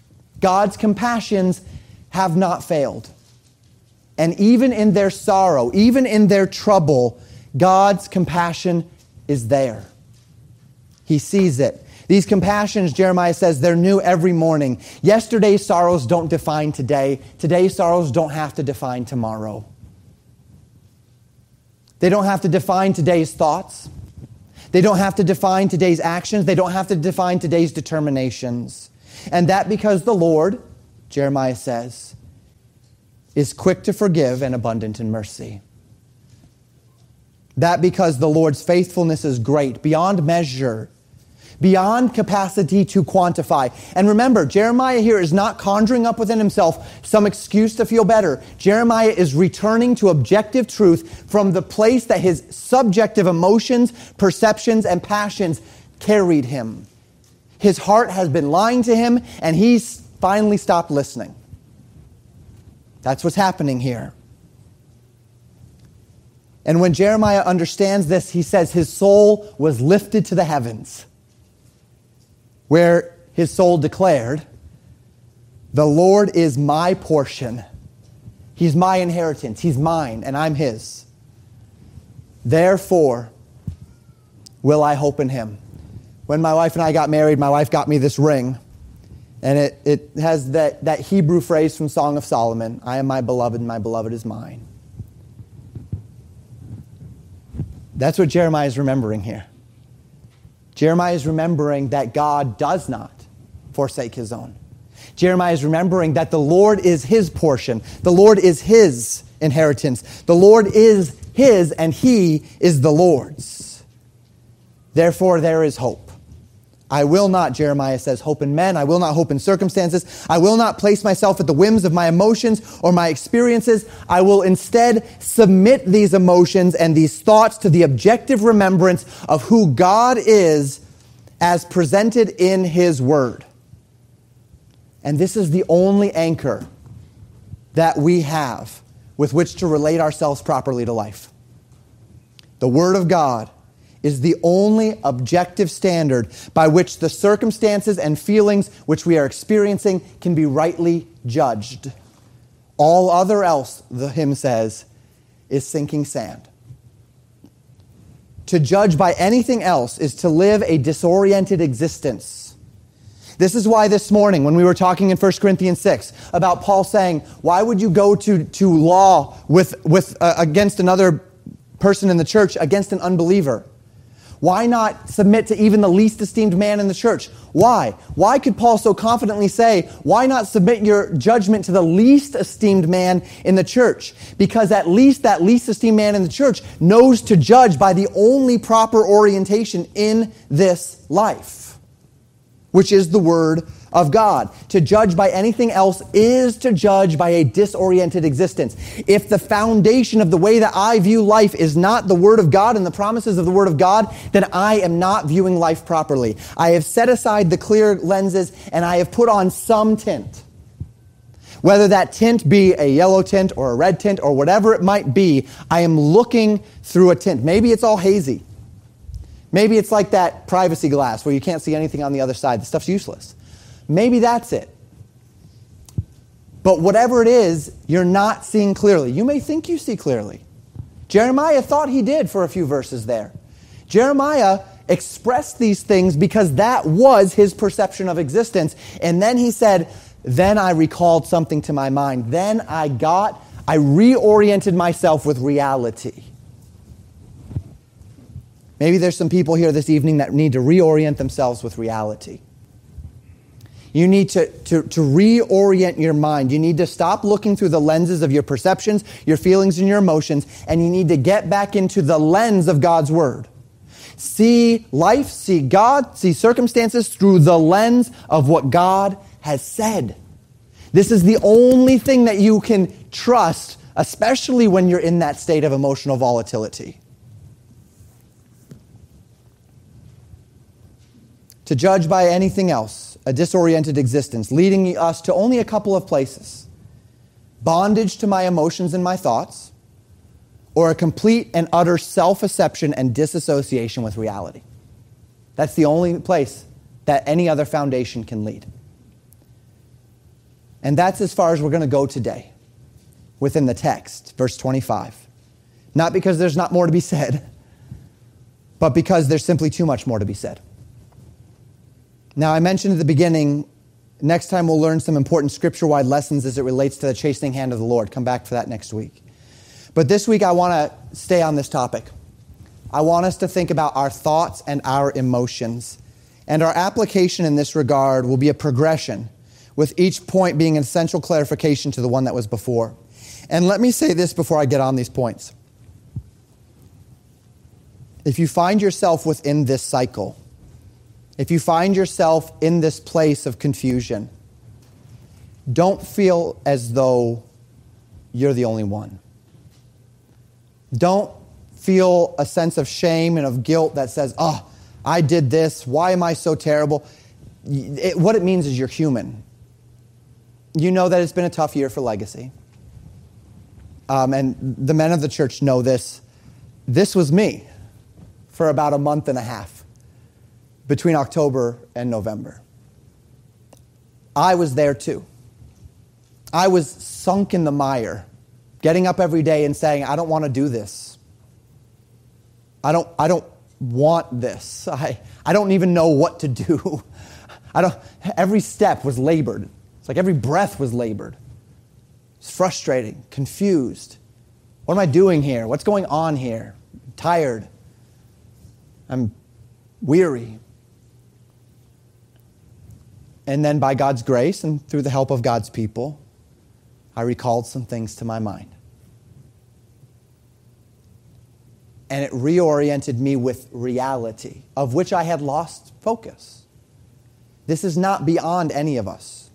God's compassions have not failed. And even in their sorrow, even in their trouble, God's compassion is there. He sees it. These compassions, Jeremiah says, they're new every morning. Yesterday's sorrows don't define today. Today's sorrows don't have to define tomorrow. They don't have to define today's thoughts. They don't have to define today's actions. They don't have to define today's determinations. And that because the Lord, Jeremiah says, is quick to forgive and abundant in mercy. That because the Lord's faithfulness is great, beyond measure, beyond capacity to quantify. And remember, Jeremiah here is not conjuring up within himself some excuse to feel better. Jeremiah is returning to objective truth from the place that his subjective emotions, perceptions, and passions carried him. His heart has been lying to him, and he's finally stopped listening. That's what's happening here. And when Jeremiah understands this, he says his soul was lifted to the heavens, where his soul declared, "The Lord is my portion. He's my inheritance. He's mine, and I'm his. Therefore, will I hope in him." When my wife and I got married, my wife got me this ring. And it has that Hebrew phrase from Song of Solomon, "I am my beloved, and my beloved is mine." That's what Jeremiah is remembering here. Jeremiah is remembering that God does not forsake his own. Jeremiah is remembering that the Lord is his portion. The Lord is his inheritance. The Lord is his, and he is the Lord's. Therefore, there is hope. I will not, Jeremiah says, hope in men. I will not hope in circumstances. I will not place myself at the whims of my emotions or my experiences. I will instead submit these emotions and these thoughts to the objective remembrance of who God is as presented in his word. And this is the only anchor that we have with which to relate ourselves properly to life. The word of God is the only objective standard by which the circumstances and feelings which we are experiencing can be rightly judged. All other else, the hymn says, is sinking sand. To judge by anything else is to live a disoriented existence. This is why this morning, when we were talking in 1 Corinthians 6 about Paul saying, why would you go to law against another person in the church, against an unbeliever? Why not submit to even the least esteemed man in the church? Why? Why could Paul so confidently say, why not submit your judgment to the least esteemed man in the church? Because at least that least esteemed man in the church knows to judge by the only proper orientation in this life, which is the Word of God. To judge by anything else is to judge by a disoriented existence. If the foundation of the way that I view life is not the Word of God and the promises of the Word of God, then I am not viewing life properly. I have set aside the clear lenses and I have put on some tint. Whether that tint be a yellow tint or a red tint or whatever it might be, I am looking through a tint. Maybe it's all hazy. Maybe it's like that privacy glass where you can't see anything on the other side. The stuff's useless. Maybe that's it. But whatever it is, you're not seeing clearly. You may think you see clearly. Jeremiah thought he did for a few verses there. Jeremiah expressed these things because that was his perception of existence. And then he said, then I recalled something to my mind. Then I reoriented myself with reality. Maybe there's some people here this evening that need to reorient themselves with reality. You need to reorient your mind. You need to stop looking through the lenses of your perceptions, your feelings, and your emotions, and you need to get back into the lens of God's Word. See life, see God, see circumstances through the lens of what God has said. This is the only thing that you can trust, especially when you're in that state of emotional volatility. To judge by anything else, a disoriented existence, leading us to only a couple of places. Bondage to my emotions and my thoughts, or a complete and utter self-acception and disassociation with reality. That's the only place that any other foundation can lead. And that's as far as we're going to go today within the text, verse 25. Not because there's not more to be said, but because there's simply too much more to be said. Now, I mentioned at the beginning, next time we'll learn some important scripture-wide lessons as it relates to the chastening hand of the Lord. Come back for that next week. But this week I want to stay on this topic. I want us to think about our thoughts and our emotions. And our application in this regard will be a progression, with each point being an essential clarification to the one that was before. And let me say this before I get on these points. If you find yourself within this cycle, if you find yourself in this place of confusion, don't feel as though you're the only one. Don't feel a sense of shame and of guilt that says, oh, I did this. Why am I so terrible? What it means is you're human. You know that it's been a tough year for Legacy. And the men of the church know this. This was me for about a month and a half between October and November. I was there too. I was sunk in the mire, getting up every day and saying, I don't want to do this. I don't want this. I don't even know what to do. Every step was labored. It's like every breath was labored. It's frustrating, confused. What am I doing here? What's going on here? I'm tired. I'm weary. And then by God's grace and through the help of God's people, I recalled some things to my mind. And it reoriented me with reality, of which I had lost focus. This is not beyond any of us.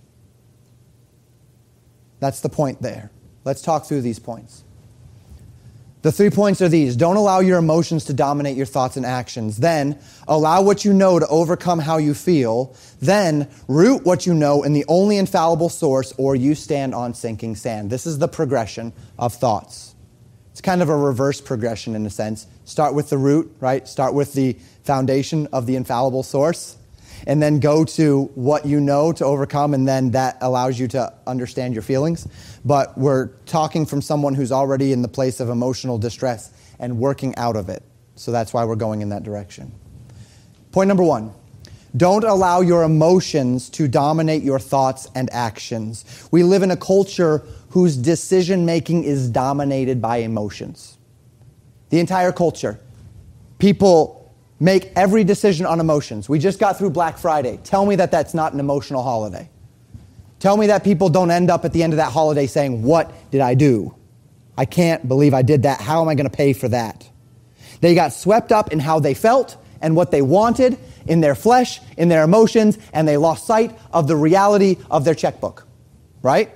That's the point there. Let's talk through these points. The 3 points are these. Don't allow your emotions to dominate your thoughts and actions. Then, allow what you know to overcome how you feel. Then, root what you know in the only infallible source, or you stand on sinking sand. This is the progression of thoughts. It's kind of a reverse progression in a sense. Start with the root, right? Start with the foundation of the infallible source. And then go to what you know to overcome, and then that allows you to understand your feelings. But we're talking from someone who's already in the place of emotional distress and working out of it. So that's why we're going in that direction. Point number 1. Don't allow your emotions to dominate your thoughts and actions. We live in a culture whose decision-making is dominated by emotions. The entire culture. People make every decision on emotions. We just got through Black Friday. Tell me that that's not an emotional holiday. Tell me that people don't end up at the end of that holiday saying, what did I do? I can't believe I did that. How am I going to pay for that? They got swept up in how they felt and what they wanted in their flesh, in their emotions, and they lost sight of the reality of their checkbook. Right?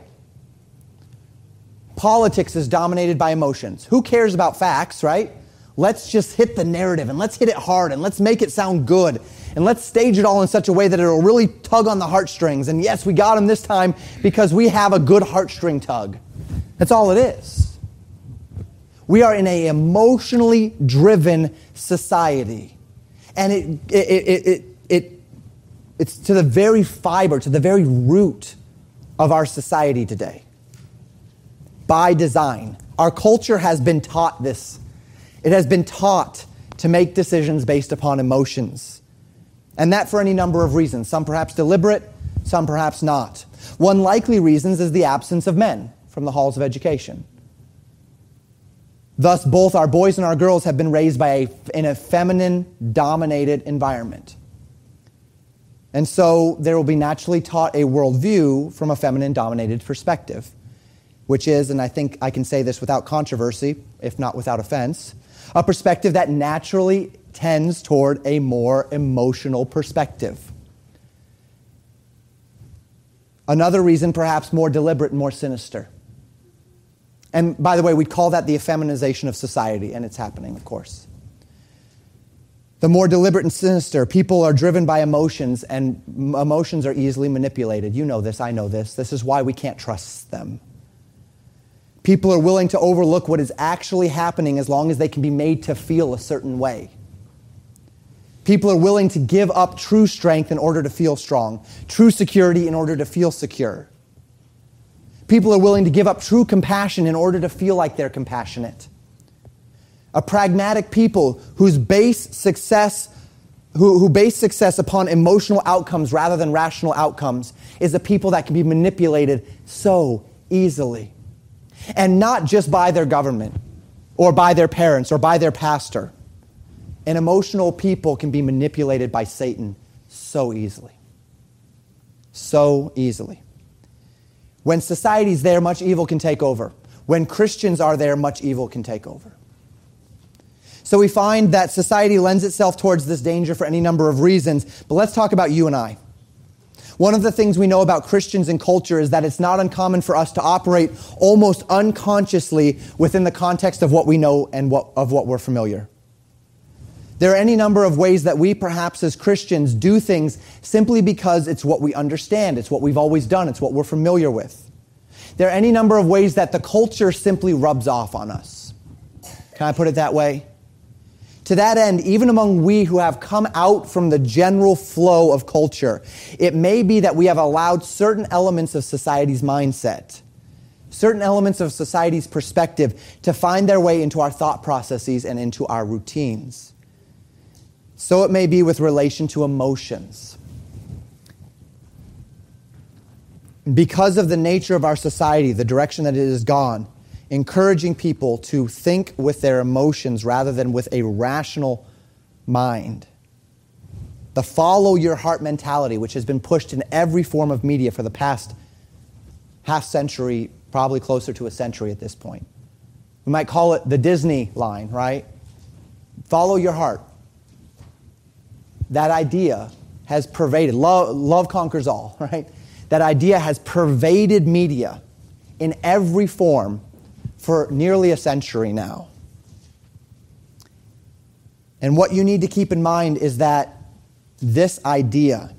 Politics is dominated by emotions. Who cares about facts, right? Let's just hit the narrative, and let's hit it hard, and let's make it sound good, and let's stage it all in such a way that it'll really tug on the heartstrings. And yes, we got them this time because we have a good heartstring tug. That's all it is. We are in an emotionally driven society, and it's to the very fiber, to the very root of our society today. By design, our culture has been taught this. It has been taught to make decisions based upon emotions. And that for any number of reasons. Some perhaps deliberate, some perhaps not. One likely reason is the absence of men from the halls of education. Thus, both our boys and our girls have been raised in a feminine-dominated environment. And so there will be naturally taught a worldview from a feminine-dominated perspective, which is, and I think I can say this without controversy, if not without offense, a perspective that naturally tends toward a more emotional perspective. Another reason, perhaps more deliberate and more sinister. And by the way, we call that the effeminization of society, and it's happening, of course. The more deliberate and sinister, people are driven by emotions, and emotions are easily manipulated. You know this, I know this. This is why we can't trust them. People are willing to overlook what is actually happening as long as they can be made to feel a certain way. People are willing to give up true strength in order to feel strong, true security in order to feel secure. people are willing to give up true compassion in order to feel like they're compassionate. A pragmatic people who base success upon emotional outcomes rather than rational outcomes is a people that can be manipulated so easily. And not just by their government or by their parents or by their pastor. An emotional people can be manipulated by Satan so easily. So easily. When society's there, much evil can take over. When Christians are there, much evil can take over. So we find that society lends itself towards this danger for any number of reasons. But let's talk about you and I. One of the things we know about Christians and culture is that it's not uncommon for us to operate almost unconsciously within the context of what we know and of what we're familiar. There are any number of ways that we perhaps as Christians do things simply because it's what we understand, it's what we've always done, it's what we're familiar with. There are any number of ways that the culture simply rubs off on us. Can I put it that way? To that end, even among we who have come out from the general flow of culture, it may be that we have allowed certain elements of society's mindset, certain elements of society's perspective to find their way into our thought processes and into our routines. So it may be with relation to emotions. Because of the nature of our society, the direction that it has gone, encouraging people to think with their emotions rather than with a rational mind. The follow your heart mentality, which has been pushed in every form of media for the past half century, probably closer to a century at this point. We might call it the Disney line, right? Follow your heart. That idea has pervaded, love conquers all, right? That idea has pervaded media in every form for nearly a century now. And what you need to keep in mind is that this idea,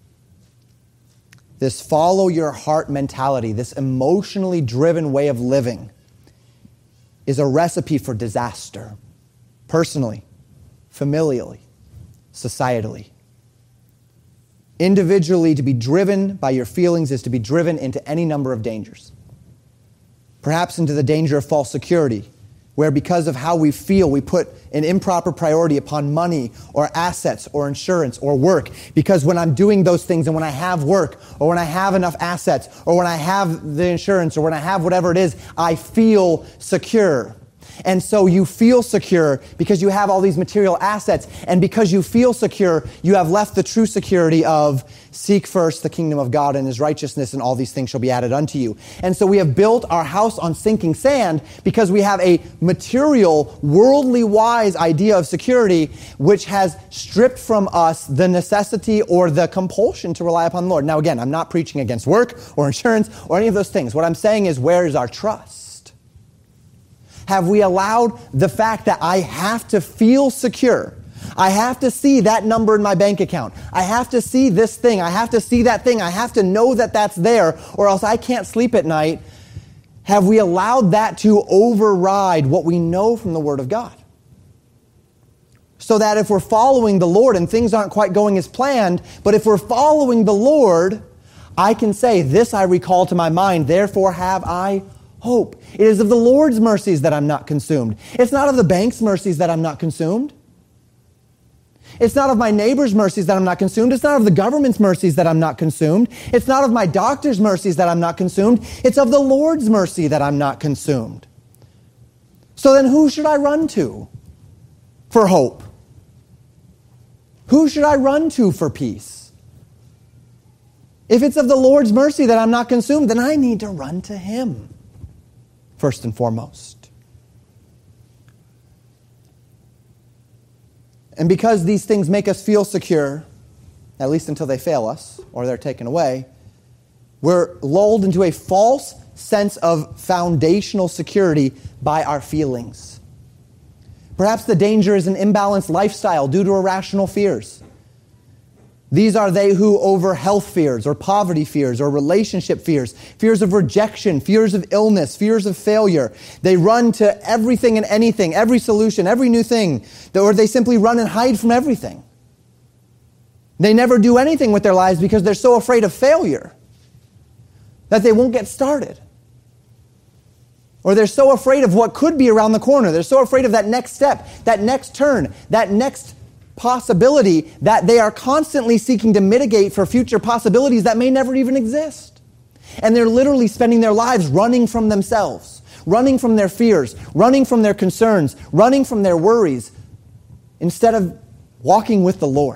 this follow your heart mentality, this emotionally driven way of living, is a recipe for disaster, personally, familially, societally. Individually, to be driven by your feelings is to be driven into any number of dangers. Perhaps into the danger of false security, where because of how we feel, we put an improper priority upon money or assets or insurance or work. Because when I'm doing those things and when I have work or when I have enough assets or when I have the insurance or when I have whatever it is, I feel secure. And so you feel secure because you have all these material assets. And because you feel secure, you have left the true security of seek first the kingdom of God and his righteousness, and all these things shall be added unto you. And so we have built our house on sinking sand because we have a material, worldly wise idea of security, which has stripped from us the necessity or the compulsion to rely upon the Lord. Now again, I'm not preaching against work or insurance or any of those things. What I'm saying is, where is our trust? Have we allowed the fact that I have to feel secure? I have to see that number in my bank account. I have to see this thing. I have to see that thing. I have to know that that's there, or else I can't sleep at night. Have we allowed that to override what we know from the Word of God? So that if we're following the Lord and things aren't quite going as planned, but if we're following the Lord, I can say, this I recall to my mind, therefore have I hope. It is of the Lord's mercies that I'm not consumed. It's not of the bank's mercies that I'm not consumed. It's not of my neighbor's mercies that I'm not consumed. It's not of the government's mercies that I'm not consumed. It's not of my doctor's mercies that I'm not consumed. It's of the Lord's mercy that I'm not consumed. So then who should I run to for hope? Who should I run to for peace? If it's of the Lord's mercy that I'm not consumed, then I need to run to him first and foremost. And because these things make us feel secure, at least until they fail us or they're taken away, we're lulled into a false sense of foundational security by our feelings. Perhaps the danger is an imbalanced lifestyle due to irrational fears. These are they who over health fears or poverty fears or relationship fears, fears of rejection, fears of illness, fears of failure. They run to everything and anything, every solution, every new thing, or they simply run and hide from everything. They never do anything with their lives because they're so afraid of failure that they won't get started. Or they're so afraid of what could be around the corner. They're so afraid of that next step, that next turn, that next possibility that they are constantly seeking to mitigate for future possibilities that may never even exist. And they're literally spending their lives running from themselves, running from their fears, running from their concerns, running from their worries, instead of walking with the Lord.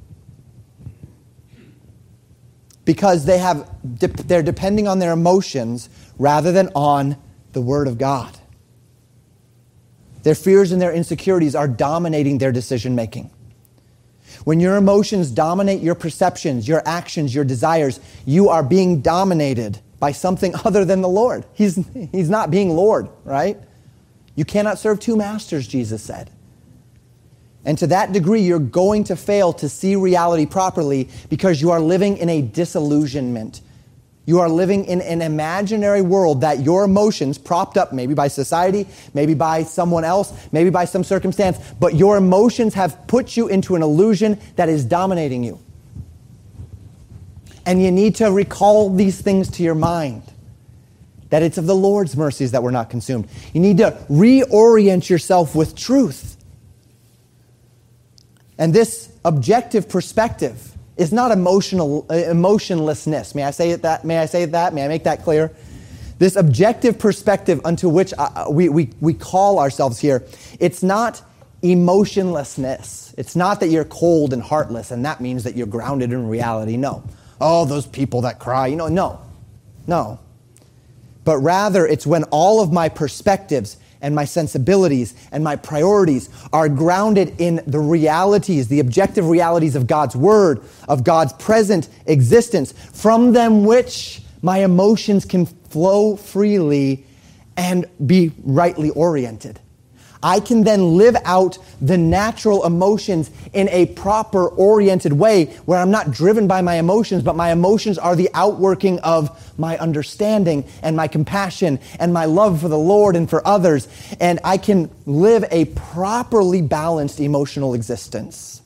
Because they're depending on their emotions rather than on the Word of God. Their fears and their insecurities are dominating their decision making. When your emotions dominate your perceptions, your actions, your desires, you are being dominated by something other than the Lord. He's not being Lord, right? You cannot serve two masters, Jesus said. And to that degree, you're going to fail to see reality properly because you are living in a disillusionment. You are living in an imaginary world that your emotions, propped up maybe by society, maybe by someone else, maybe by some circumstance, but your emotions have put you into an illusion that is dominating you. And you need to recall these things to your mind, that it's of the Lord's mercies that we're not consumed. You need to reorient yourself with truth. And this objective perspective is not emotionlessness. May I say that? May I make that clear? This objective perspective unto which we call ourselves here, it's not emotionlessness. It's not that you're cold and heartless and that means that you're grounded in reality. No. Oh, those people that cry. No. But rather, it's when all of my perspectives and my sensibilities and my priorities are grounded in the realities, the objective realities of God's Word, of God's present existence, from them which my emotions can flow freely and be rightly oriented. I can then live out the natural emotions in a proper oriented way where I'm not driven by my emotions, but my emotions are the outworking of my understanding and my compassion and my love for the Lord and for others. And I can live a properly balanced emotional existence.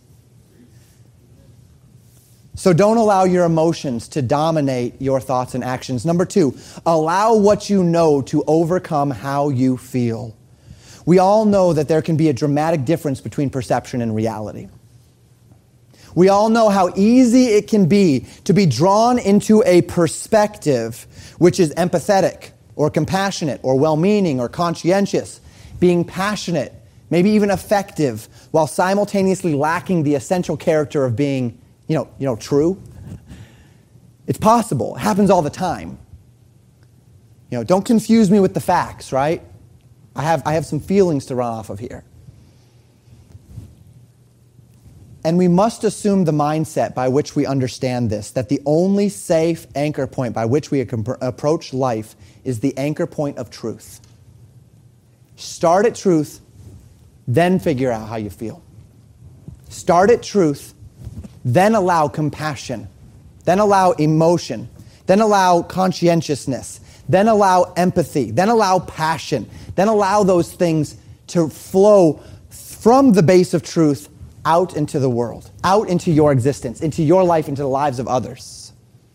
So don't allow your emotions to dominate your thoughts and actions. Number 2, allow what you know to overcome how you feel. We all know that there can be a dramatic difference between perception and reality. We all know how easy it can be to be drawn into a perspective which is empathetic or compassionate or well-meaning or conscientious, being passionate, maybe even effective, while simultaneously lacking the essential character of being, true. It's possible. It happens all the time. Don't confuse me with the facts, right? I have some feelings to run off of here. And we must assume the mindset by which we understand this, that the only safe anchor point by which we approach life is the anchor point of truth. Start at truth, then figure out how you feel. Start at truth, then allow compassion, then allow emotion, then allow conscientiousness, then allow empathy, then allow passion, then allow those things to flow from the base of truth out into the world, out into your existence, into your life, into the lives of others.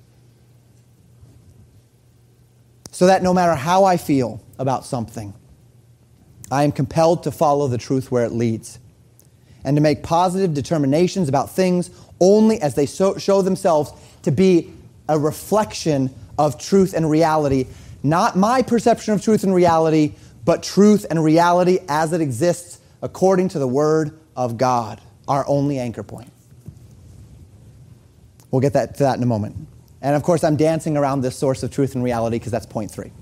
So that no matter how I feel about something, I am compelled to follow the truth where it leads and to make positive determinations about things only as they show themselves to be a reflection of truth and reality, not my perception of truth and reality, but truth and reality as it exists according to the Word of God, our only anchor point. We'll get to that in a moment. And of course, I'm dancing around this source of truth and reality because that's point 3.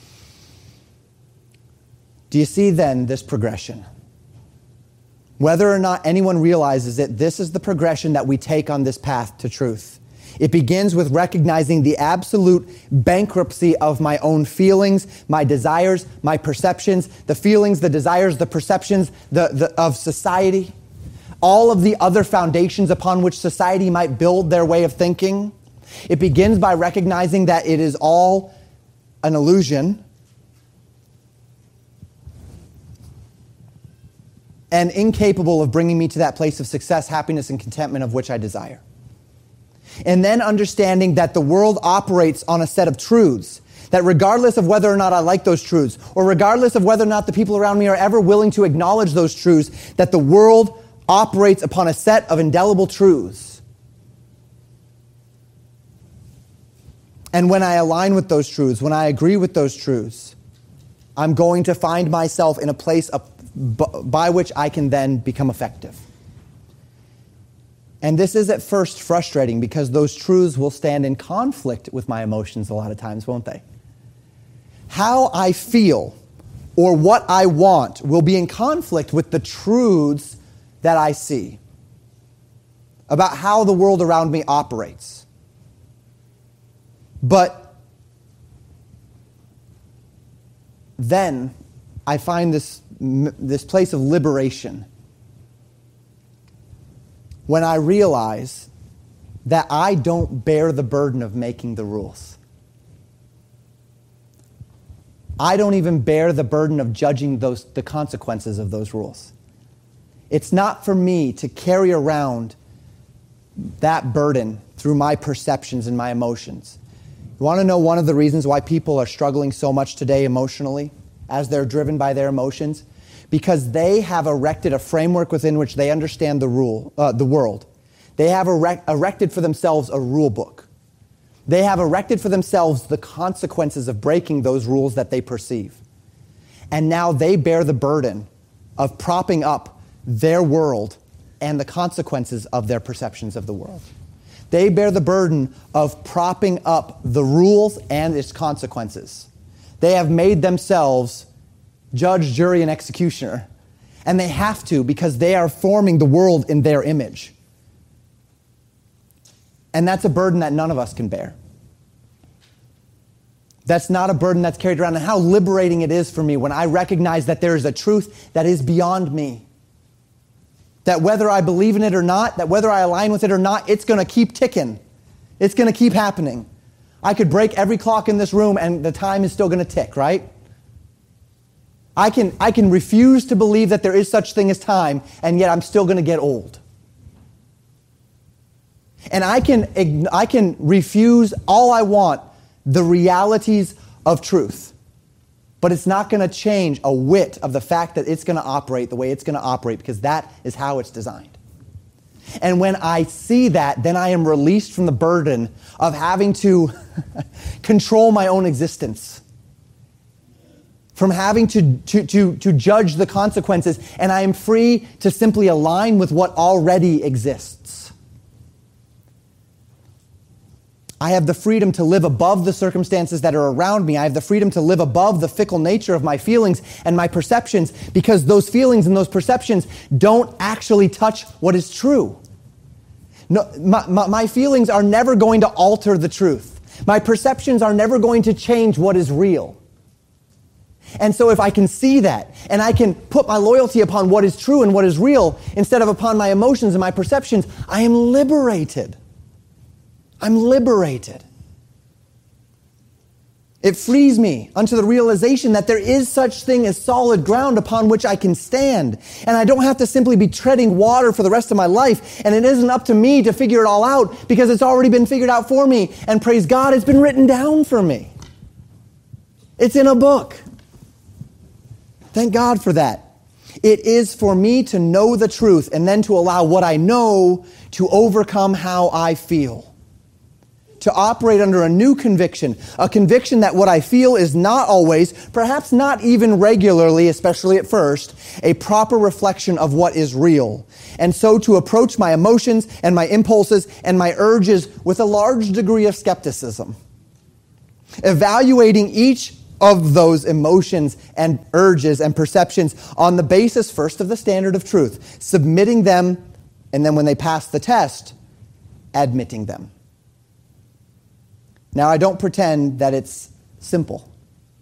Do you see then this progression? Whether or not anyone realizes it, this is the progression that we take on this path to truth. It begins with recognizing the absolute bankruptcy of my own feelings, my desires, my perceptions, the feelings, the desires, the perceptions of society, all of the other foundations upon which society might build their way of thinking. It begins by recognizing that it is all an illusion and incapable of bringing me to that place of success, happiness, and contentment of which I desire. And then understanding that the world operates on a set of truths That regardless of whether or not I like those truths, or regardless of whether or not the people around me are ever willing to acknowledge those truths, that the world operates upon a set of indelible truths. And when I align with those truths, when I agree with those truths, I'm going to find myself in a place by which I can then become effective. And this is at first frustrating because those truths will stand in conflict with my emotions a lot of times, won't they? How I feel or what I want will be in conflict with the truths that I see about how the world around me operates. But then I find this place of liberation when I realize that I don't bear the burden of making the rules. I don't even bear the burden of judging the consequences of those rules. It's not for me to carry around that burden through my perceptions and my emotions. You want to know one of the reasons why people are struggling so much today emotionally as they're driven by their emotions? Because they have erected a framework within which they understand the world. They have erected for themselves a rule book. They have erected for themselves the consequences of breaking those rules that they perceive. And now they bear the burden of propping up their world and the consequences of their perceptions of the world. They bear the burden of propping up the rules and its consequences. They have made themselves judge, jury, and executioner. And they have to because they are forming the world in their image. And that's a burden that none of us can bear. That's not a burden that's carried around. And how liberating it is for me when I recognize that there is a truth that is beyond me. That whether I believe in it or not, that whether I align with it or not, it's going to keep ticking. It's going to keep happening. I could break every clock in this room and the time is still going to tick, right? I can refuse to believe that there is such thing as time, and yet I'm still going to get old. And I can refuse all I want the realities of truth. But it's not going to change a whit of the fact that it's going to operate the way it's going to operate, because that is how it's designed. And when I see that, then I am released from the burden of having to control my own existence. From having to judge the consequences, and I am free to simply align with what already exists. I have the freedom to live above the circumstances that are around me. I have the freedom to live above the fickle nature of my feelings and my perceptions, because those feelings and those perceptions don't actually touch what is true. No, my feelings are never going to alter the truth. My perceptions are never going to change what is real. And so if I can see that, and I can put my loyalty upon what is true and what is real, instead of upon my emotions and my perceptions, I am liberated. I'm liberated. It frees me unto the realization that there is such thing as solid ground upon which I can stand. And I don't have to simply be treading water for the rest of my life. And it isn't up to me to figure it all out, because it's already been figured out for me. And praise God, it's been written down for me. It's in a book. Thank God for that. It is for me to know the truth and then to allow what I know to overcome how I feel. To operate under a new conviction, a conviction that what I feel is not always, perhaps not even regularly, especially at first, a proper reflection of what is real. And so to approach my emotions and my impulses and my urges with a large degree of skepticism. Evaluating each of those emotions and urges and perceptions on the basis first of the standard of truth, submitting them, and then when they pass the test, admitting them. Now, I don't pretend that it's simple.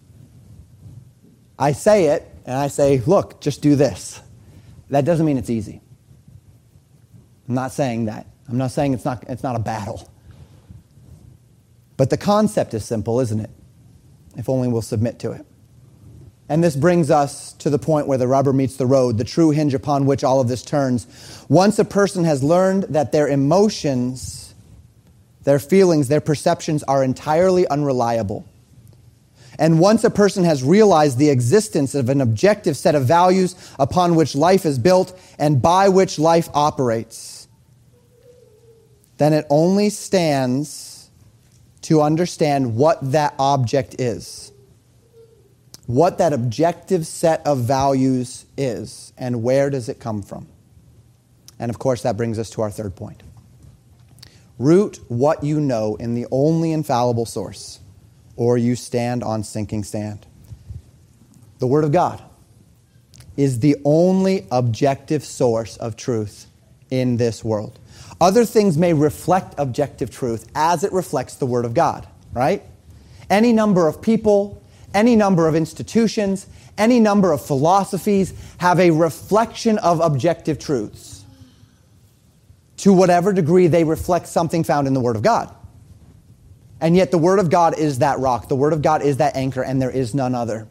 I say it, and I say, look, just do this. That doesn't mean it's easy. I'm not saying that. I'm not saying it's not a battle. But the concept is simple, isn't it? If only we'll submit to it. And this brings us to the point where the rubber meets the road, the true hinge upon which all of this turns. Once a person has learned that their emotions, their feelings, their perceptions are entirely unreliable, And once a person has realized the existence of an objective set of values upon which life is built and by which life operates, then it only stands to understand what that object is, what that objective set of values is, and where does it come from. And of course, that brings us to our third point. Root what you know in the only infallible source, or you stand on sinking sand. The Word of God is the only objective source of truth in this world. Other things may reflect objective truth as it reflects the Word of God, right? Any number of people, any number of institutions, any number of philosophies have a reflection of objective truths to whatever degree they reflect something found in the Word of God. And yet the Word of God is that rock. The Word of God is that anchor, and there is none other.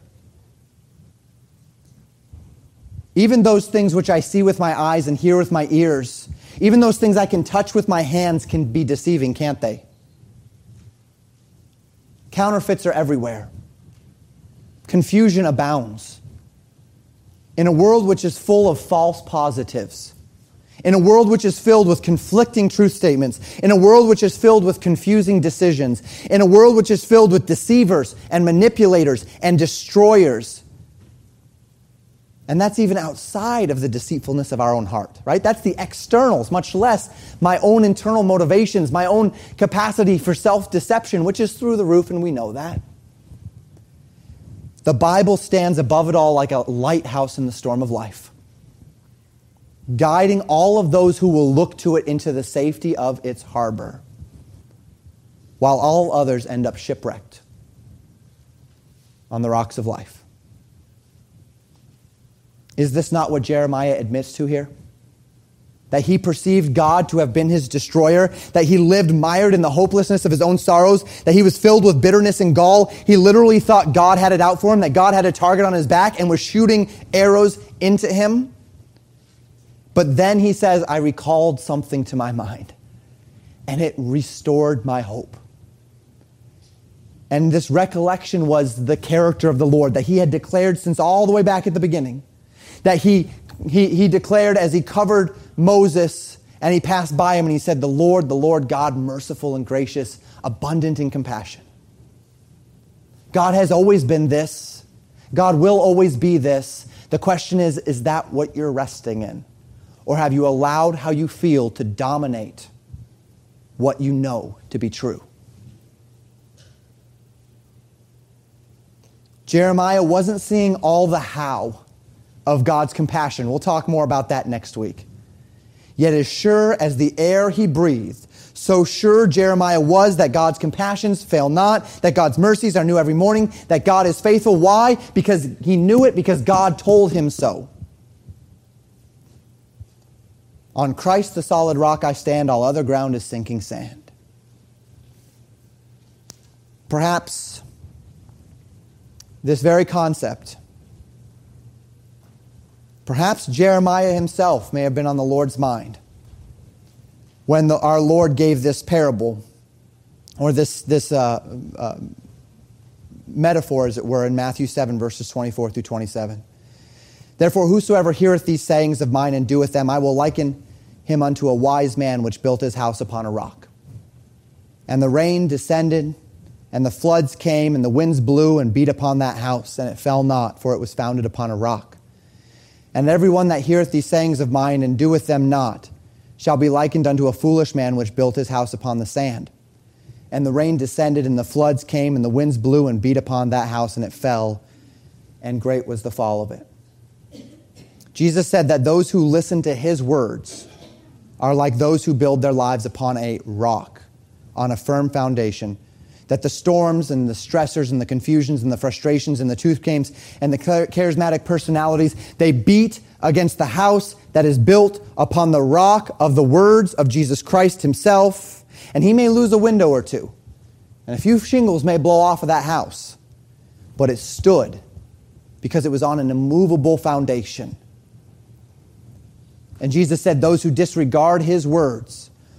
Even those things which I see with my eyes and hear with my ears, even those things I can touch with my hands can be deceiving, can't they? Counterfeits are everywhere. Confusion abounds. In a world which is full of false positives, in a world which is filled with conflicting truth statements, in a world which is filled with confusing decisions, in a world which is filled with deceivers and manipulators and destroyers. And that's even outside of the deceitfulness of our own heart, right? That's the externals, much less my own internal motivations, my own capacity for self-deception, which is through the roof, and we know that. The Bible stands above it all like a lighthouse in the storm of life, guiding all of those who will look to it into the safety of its harbor, while all others end up shipwrecked on the rocks of life. Is this not what Jeremiah admits to here? That he perceived God to have been his destroyer, that he lived mired in the hopelessness of his own sorrows, that he was filled with bitterness and gall. He literally thought God had it out for him, that God had a target on his back and was shooting arrows into him. But then he says, I recalled something to my mind, and it restored my hope. And this recollection was the character of the Lord that he had declared since all the way back at the beginning. That he declared as he covered Moses and he passed by him and he said, the Lord God, merciful and gracious, abundant in compassion. God has always been this. God will always be this. The question is that what you're resting in? Or have you allowed how you feel to dominate what you know to be true? Jeremiah wasn't seeing all the how of God's compassion. We'll talk more about that next week. Yet as sure as the air he breathed, so sure Jeremiah was that God's compassions fail not, that God's mercies are new every morning, that God is faithful. Why? Because he knew it, because God told him so. On Christ the solid rock I stand, all other ground is sinking sand. Perhaps this very concept, perhaps Jeremiah himself may have been on the Lord's mind when our Lord gave this parable, or this metaphor, as it were, in Matthew 7, verses 24 through 27. Therefore, whosoever heareth these sayings of mine and doeth them, I will liken him unto a wise man which built his house upon a rock. And the rain descended, and the floods came, and the winds blew and beat upon that house, and it fell not, for it was founded upon a rock. And every one that heareth these sayings of mine and doeth them not shall be likened unto a foolish man which built his house upon the sand. And the rain descended, and the floods came, and the winds blew and beat upon that house, and it fell, and great was the fall of it. Jesus said that those who listen to his words are like those who build their lives upon a rock, on a firm foundation, that the storms and the stressors and the confusions and the frustrations and the tooth games and the charismatic personalities, they beat against the house that is built upon the rock of the words of Jesus Christ himself. And he may lose a window or two, and a few shingles may blow off of that house, but it stood because it was on an immovable foundation. And Jesus said those who disregard his words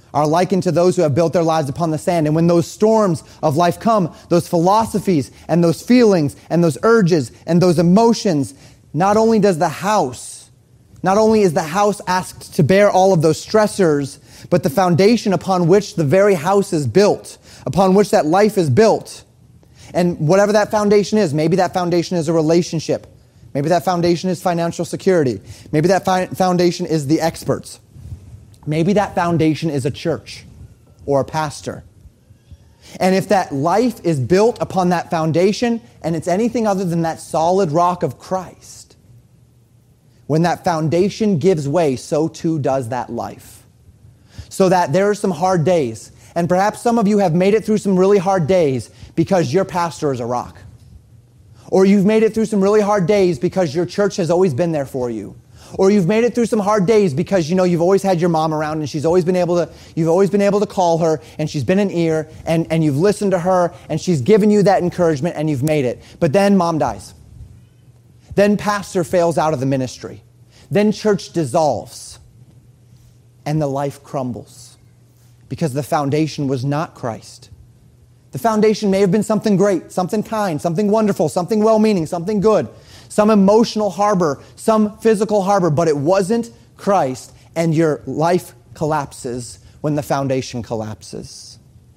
are likened to those who have built their lives upon the sand. And when those storms of life come, those philosophies and those feelings and those urges and those emotions, not only is the house asked to bear all of those stressors, but the foundation upon which the very house is built, upon which that life is built. And whatever that foundation is, maybe that foundation is a relationship. Maybe that foundation is financial security. Maybe that foundation is the experts. Maybe that foundation is a church or a pastor. And if that life is built upon that foundation and it's anything other than that solid rock of Christ, when that foundation gives way, so too does that life. So that there are some hard days. And perhaps some of you have made it through some really hard days because your pastor is a rock. Or you've made it through some really hard days because your church has always been there for you. Or you've made it through some hard days because, you've always had your mom around and you've always been able to call her and she's been an ear and you've listened to her and she's given you that encouragement and you've made it. But then mom dies. Then pastor fails out of the ministry. Then church dissolves and the life crumbles because the foundation was not Christ. The foundation may have been something great, something kind, something wonderful, something well-meaning, something good. Some emotional harbor, some physical harbor, but it wasn't Christ, and your life collapses when the foundation collapses.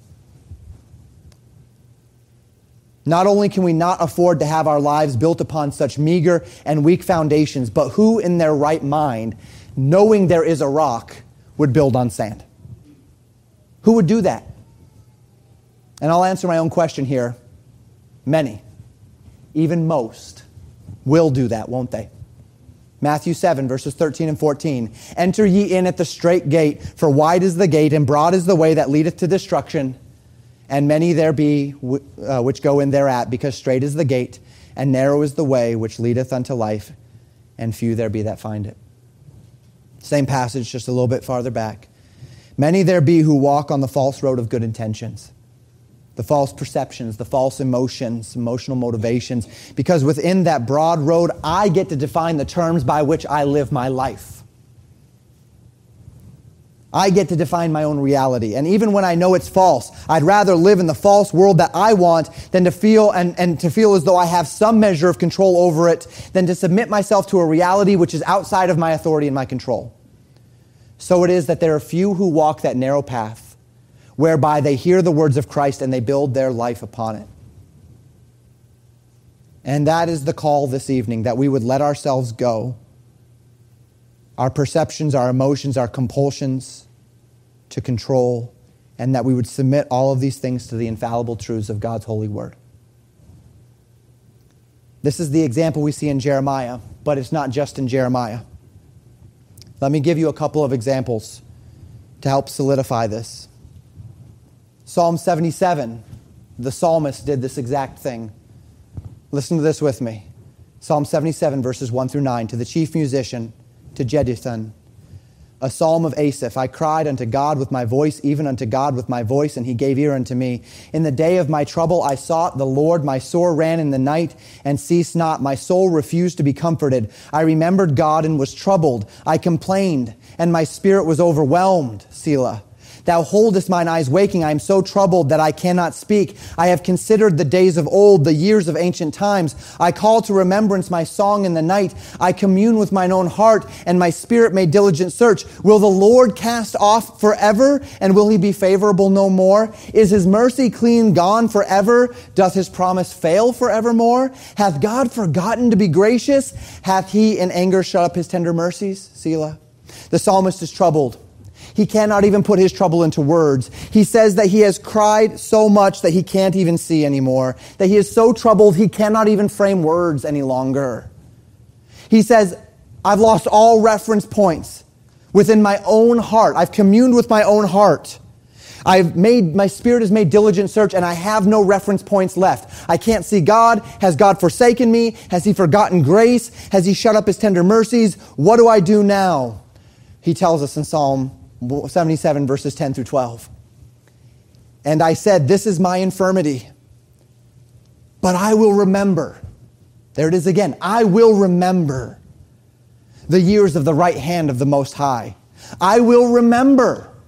Not only can we not afford to have our lives built upon such meager and weak foundations, but who in their right mind, knowing there is a rock, would build on sand? Who would do that? And I'll answer my own question here. Many, even most, will do that, won't they? Matthew 7, verses 13 and 14. Enter ye in at the strait gate, for wide is the gate, and broad is the way that leadeth to destruction, and many there be which go in thereat, because strait is the gate, and narrow is the way which leadeth unto life, and few there be that find it. Same passage, just a little bit farther back. Many there be who walk on the false road of good intentions. The false perceptions, the false emotions, emotional motivations. Because within that broad road, I get to define the terms by which I live my life. I get to define my own reality. And even when I know it's false, I'd rather live in the false world that I want than to feel and to feel as though I have some measure of control over it, than to submit myself to a reality which is outside of my authority and my control. So it is that there are few who walk that narrow path, whereby they hear the words of Christ and they build their life upon it. And that is the call this evening, that we would let ourselves go, our perceptions, our emotions, our compulsions to control, and that we would submit all of these things to the infallible truths of God's holy word. This is the example we see in Jeremiah, but it's not just in Jeremiah. Let me give you a couple of examples to help solidify this. Psalm 77, the psalmist did this exact thing. Listen to this with me. Psalm 77, verses 1 through 9. To the chief musician, to Jeduthun, a psalm of Asaph. I cried unto God with my voice, even unto God with my voice, and he gave ear unto me. In the day of my trouble I sought the Lord. My sore ran in the night and ceased not. My soul refused to be comforted. I remembered God and was troubled. I complained, and my spirit was overwhelmed. Selah. Thou holdest mine eyes waking. I am so troubled that I cannot speak. I have considered the days of old, the years of ancient times. I call to remembrance my song in the night. I commune with mine own heart, and my spirit made diligent search. Will the Lord cast off forever, and will he be favorable no more? Is his mercy clean gone forever? Doth his promise fail forevermore? Hath God forgotten to be gracious? Hath he in anger shut up his tender mercies? Selah. The psalmist is troubled. He cannot even put his trouble into words. He says that he has cried so much that he can't even see anymore. That he is so troubled he cannot even frame words any longer. He says, I've lost all reference points within my own heart. I've communed with my own heart. My spirit has made diligent search, and I have no reference points left. I can't see God. Has God forsaken me? Has he forgotten grace? Has he shut up his tender mercies? What do I do now? He tells us in Psalm 77, verses 10 through 12. And I said, this is my infirmity, but I will remember. There it is again. I will remember the years of the right hand of the Most High. I will remember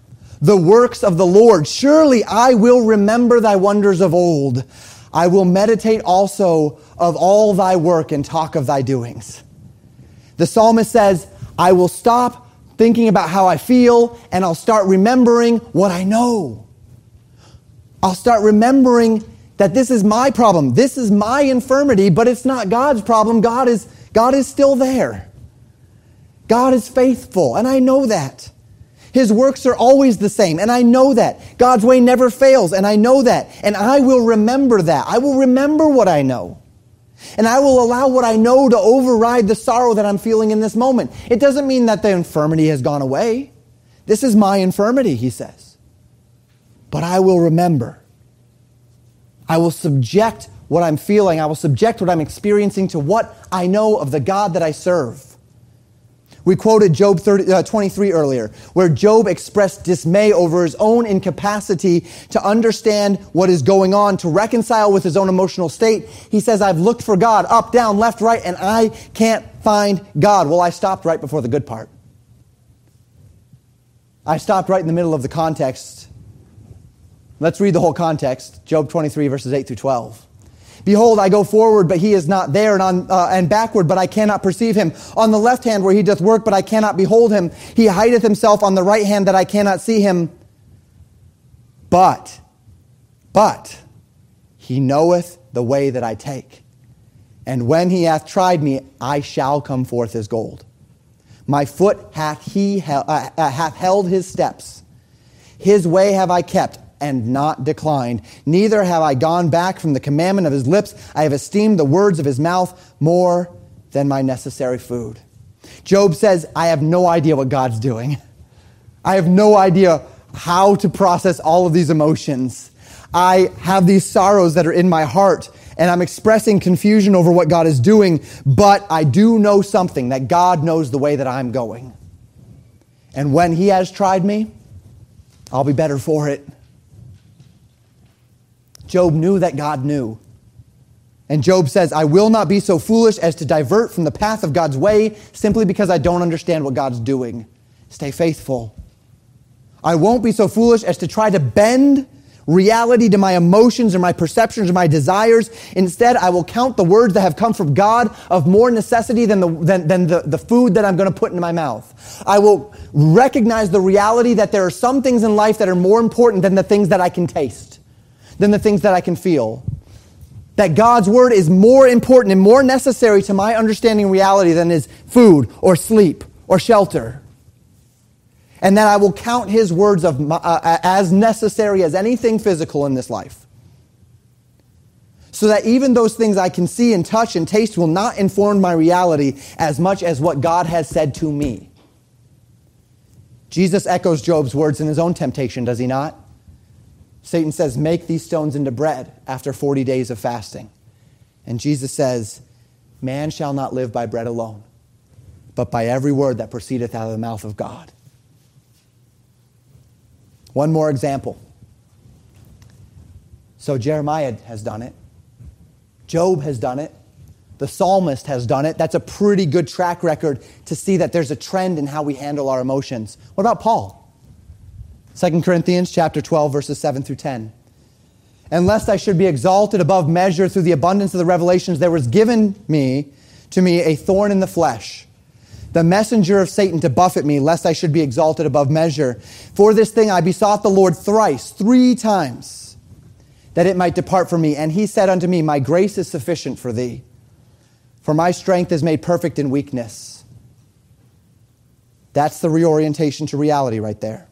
the works of the Lord. Surely I will remember thy wonders of old. I will meditate also of all thy work and talk of thy doings. The psalmist says, I will stop thinking about how I feel and I'll start remembering what I know. I'll start remembering that this is my problem. This is my infirmity, but it's not God's problem. God is still there. God is faithful, and I know that. His works are always the same, and I know that. God's way never fails, and I know that. And I will remember that. I will remember what I know. And I will allow what I know to override the sorrow that I'm feeling in this moment. It doesn't mean that the infirmity has gone away. This is my infirmity, he says. But I will remember. I will subject what I'm feeling. I will subject what I'm experiencing to what I know of the God that I serve. We quoted Job 23 earlier, where Job expressed dismay over his own incapacity to understand what is going on, to reconcile with his own emotional state. He says, I've looked for God up, down, left, right, and I can't find God. Well, I stopped right before the good part. I stopped right in the middle of the context. Let's read the whole context. Job 23, verses 8 through 12. Behold, I go forward, but he is not there, and backward, but I cannot perceive him. On the left hand where he doth work, but I cannot behold him. He hideth himself on the right hand, that I cannot see him. But he knoweth the way that I take. And when he hath tried me, I shall come forth as gold. My foot hath held his steps. His way have I kept, and not declined. Neither have I gone back from the commandment of his lips. I have esteemed the words of his mouth more than my necessary food. Job says, I have no idea what God's doing. I have no idea how to process all of these emotions. I have these sorrows that are in my heart, and I'm expressing confusion over what God is doing, but I do know something, that God knows the way that I'm going. And when he has tried me, I'll be better for it. Job knew that God knew. And Job says, I will not be so foolish as to divert from the path of God's way simply because I don't understand what God's doing. Stay faithful. I won't be so foolish as to try to bend reality to my emotions or my perceptions or my desires. Instead, I will count the words that have come from God of more necessity than the food that I'm going to put into my mouth. I will recognize the reality that there are some things in life that are more important than the things that I can taste, than the things that I can feel. That God's word is more important and more necessary to my understanding reality than is food or sleep or shelter. And that I will count his words as necessary as anything physical in this life. So that even those things I can see and touch and taste will not inform my reality as much as what God has said to me. Jesus echoes Job's words in his own temptation, does he not? Satan says, make these stones into bread after 40 days of fasting. And Jesus says, man shall not live by bread alone, but by every word that proceedeth out of the mouth of God. One more example. So Jeremiah has done it. Job has done it. The psalmist has done it. That's a pretty good track record to see that there's a trend in how we handle our emotions. What about Paul? 2 Corinthians chapter 12, verses 7 through 10. And lest I should be exalted above measure through the abundance of the revelations, there was given to me a thorn in the flesh, the messenger of Satan to buffet me, lest I should be exalted above measure. For this thing I besought the Lord three times, that it might depart from me. And he said unto me, my grace is sufficient for thee, for my strength is made perfect in weakness. That's the reorientation to reality right there.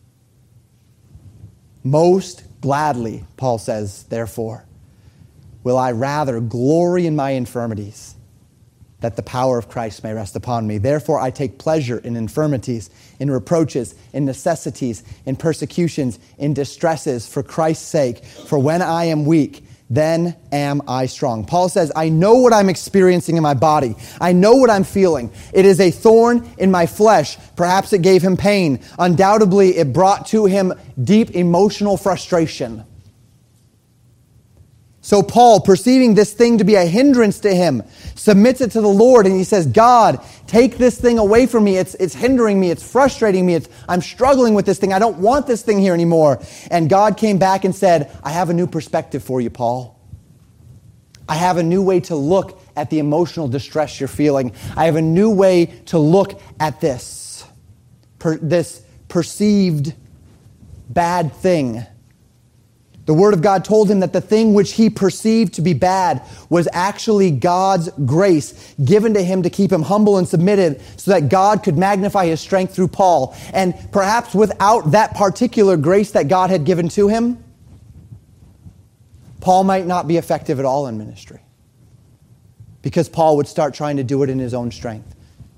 Most gladly, Paul says, therefore, will I rather glory in my infirmities, that the power of Christ may rest upon me. Therefore, I take pleasure in infirmities, in reproaches, in necessities, in persecutions, in distresses, for Christ's sake. For when I am weak, then am I strong. Paul says, I know what I'm experiencing in my body. I know what I'm feeling. It is a thorn in my flesh. Perhaps it gave him pain. Undoubtedly, it brought to him deep emotional frustration. So Paul, perceiving this thing to be a hindrance to him, submits it to the Lord, and he says, God, take this thing away from me. It's hindering me. It's frustrating me. I'm struggling with this thing. I don't want this thing here anymore. And God came back and said, I have a new perspective for you, Paul. I have a new way to look at the emotional distress you're feeling. I have a new way to look at this perceived bad thing. The Word of God told him that the thing which he perceived to be bad was actually God's grace given to him to keep him humble and submitted so that God could magnify his strength through Paul. And perhaps without that particular grace that God had given to him, Paul might not be effective at all in ministry, because Paul would start trying to do it in his own strength.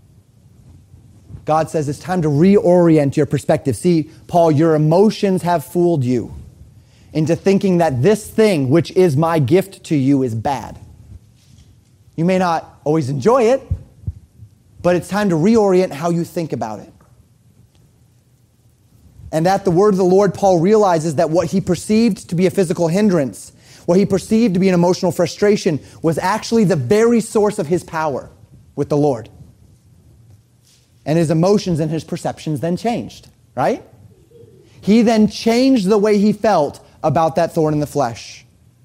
God says it's time to reorient your perspective. See, Paul, your emotions have fooled you into thinking that this thing, which is my gift to you, is bad. You may not always enjoy it, but it's time to reorient how you think about it. And at the word of the Lord, Paul realizes that what he perceived to be a physical hindrance, what he perceived to be an emotional frustration, was actually the very source of his power with the Lord. And his emotions and his perceptions then changed, right? He then changed the way he felt about that thorn in the flesh.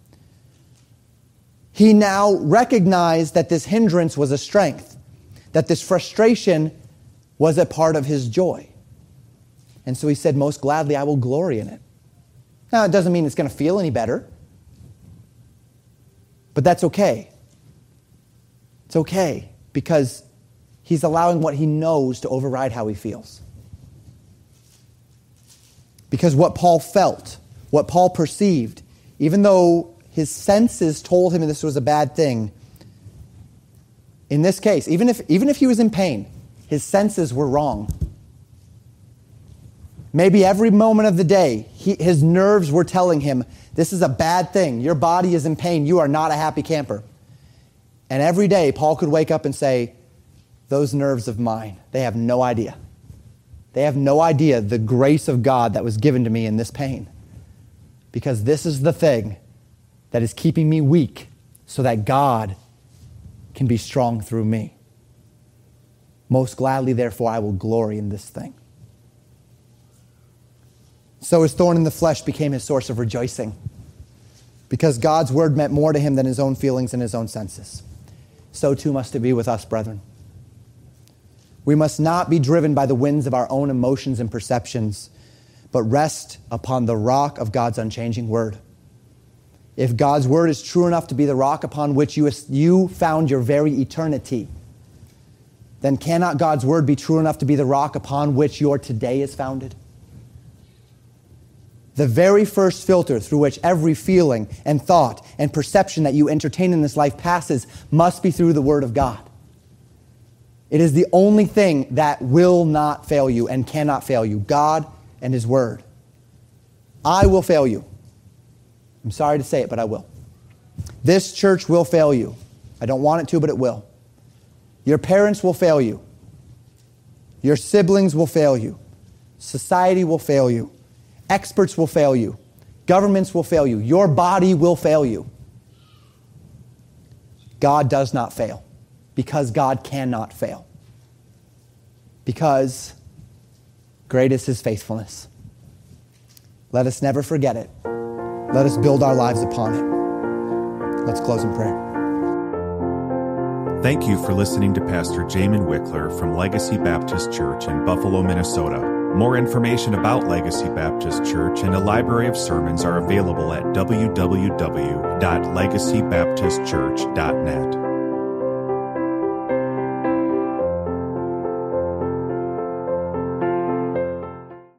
He now recognized that this hindrance was a strength, that this frustration was a part of his joy. And so he said, most gladly, I will glory in it. Now, it doesn't mean it's going to feel any better, but that's okay. It's okay, because he's allowing what he knows to override how he feels. Because what Paul felt, what Paul perceived, even though his senses told him this was a bad thing, in this case, even if he was in pain, his senses were wrong. Maybe every moment of the day, his nerves were telling him, this is a bad thing. Your body is in pain. You are not a happy camper. And every day, Paul could wake up and say, those nerves of mine, they have no idea. They have no idea the grace of God that was given to me in this pain. Because this is the thing that is keeping me weak so that God can be strong through me. Most gladly, therefore, I will glory in this thing. So his thorn in the flesh became his source of rejoicing, because God's word meant more to him than his own feelings and his own senses. So too must it be with us, brethren. We must not be driven by the winds of our own emotions and perceptions, but rest upon the rock of God's unchanging word. If God's word is true enough to be the rock upon which you found your very eternity, then cannot God's word be true enough to be the rock upon which your today is founded? The very first filter through which every feeling and thought and perception that you entertain in this life passes must be through the word of God. It is the only thing that will not fail you and cannot fail you, God and his word. I will fail you. I'm sorry to say it, but I will. This church will fail you. I don't want it to, but it will. Your parents will fail you. Your siblings will fail you. Society will fail you. Experts will fail you. Governments will fail you. Your body will fail you. God does not fail, because God cannot fail. Because great is his faithfulness. Let us never forget it. Let us build our lives upon it. Let's close in prayer. Thank you for listening to Pastor Jamin Wickler from Legacy Baptist Church in Buffalo, Minnesota. More information about Legacy Baptist Church and a library of sermons are available at www.legacybaptistchurch.net.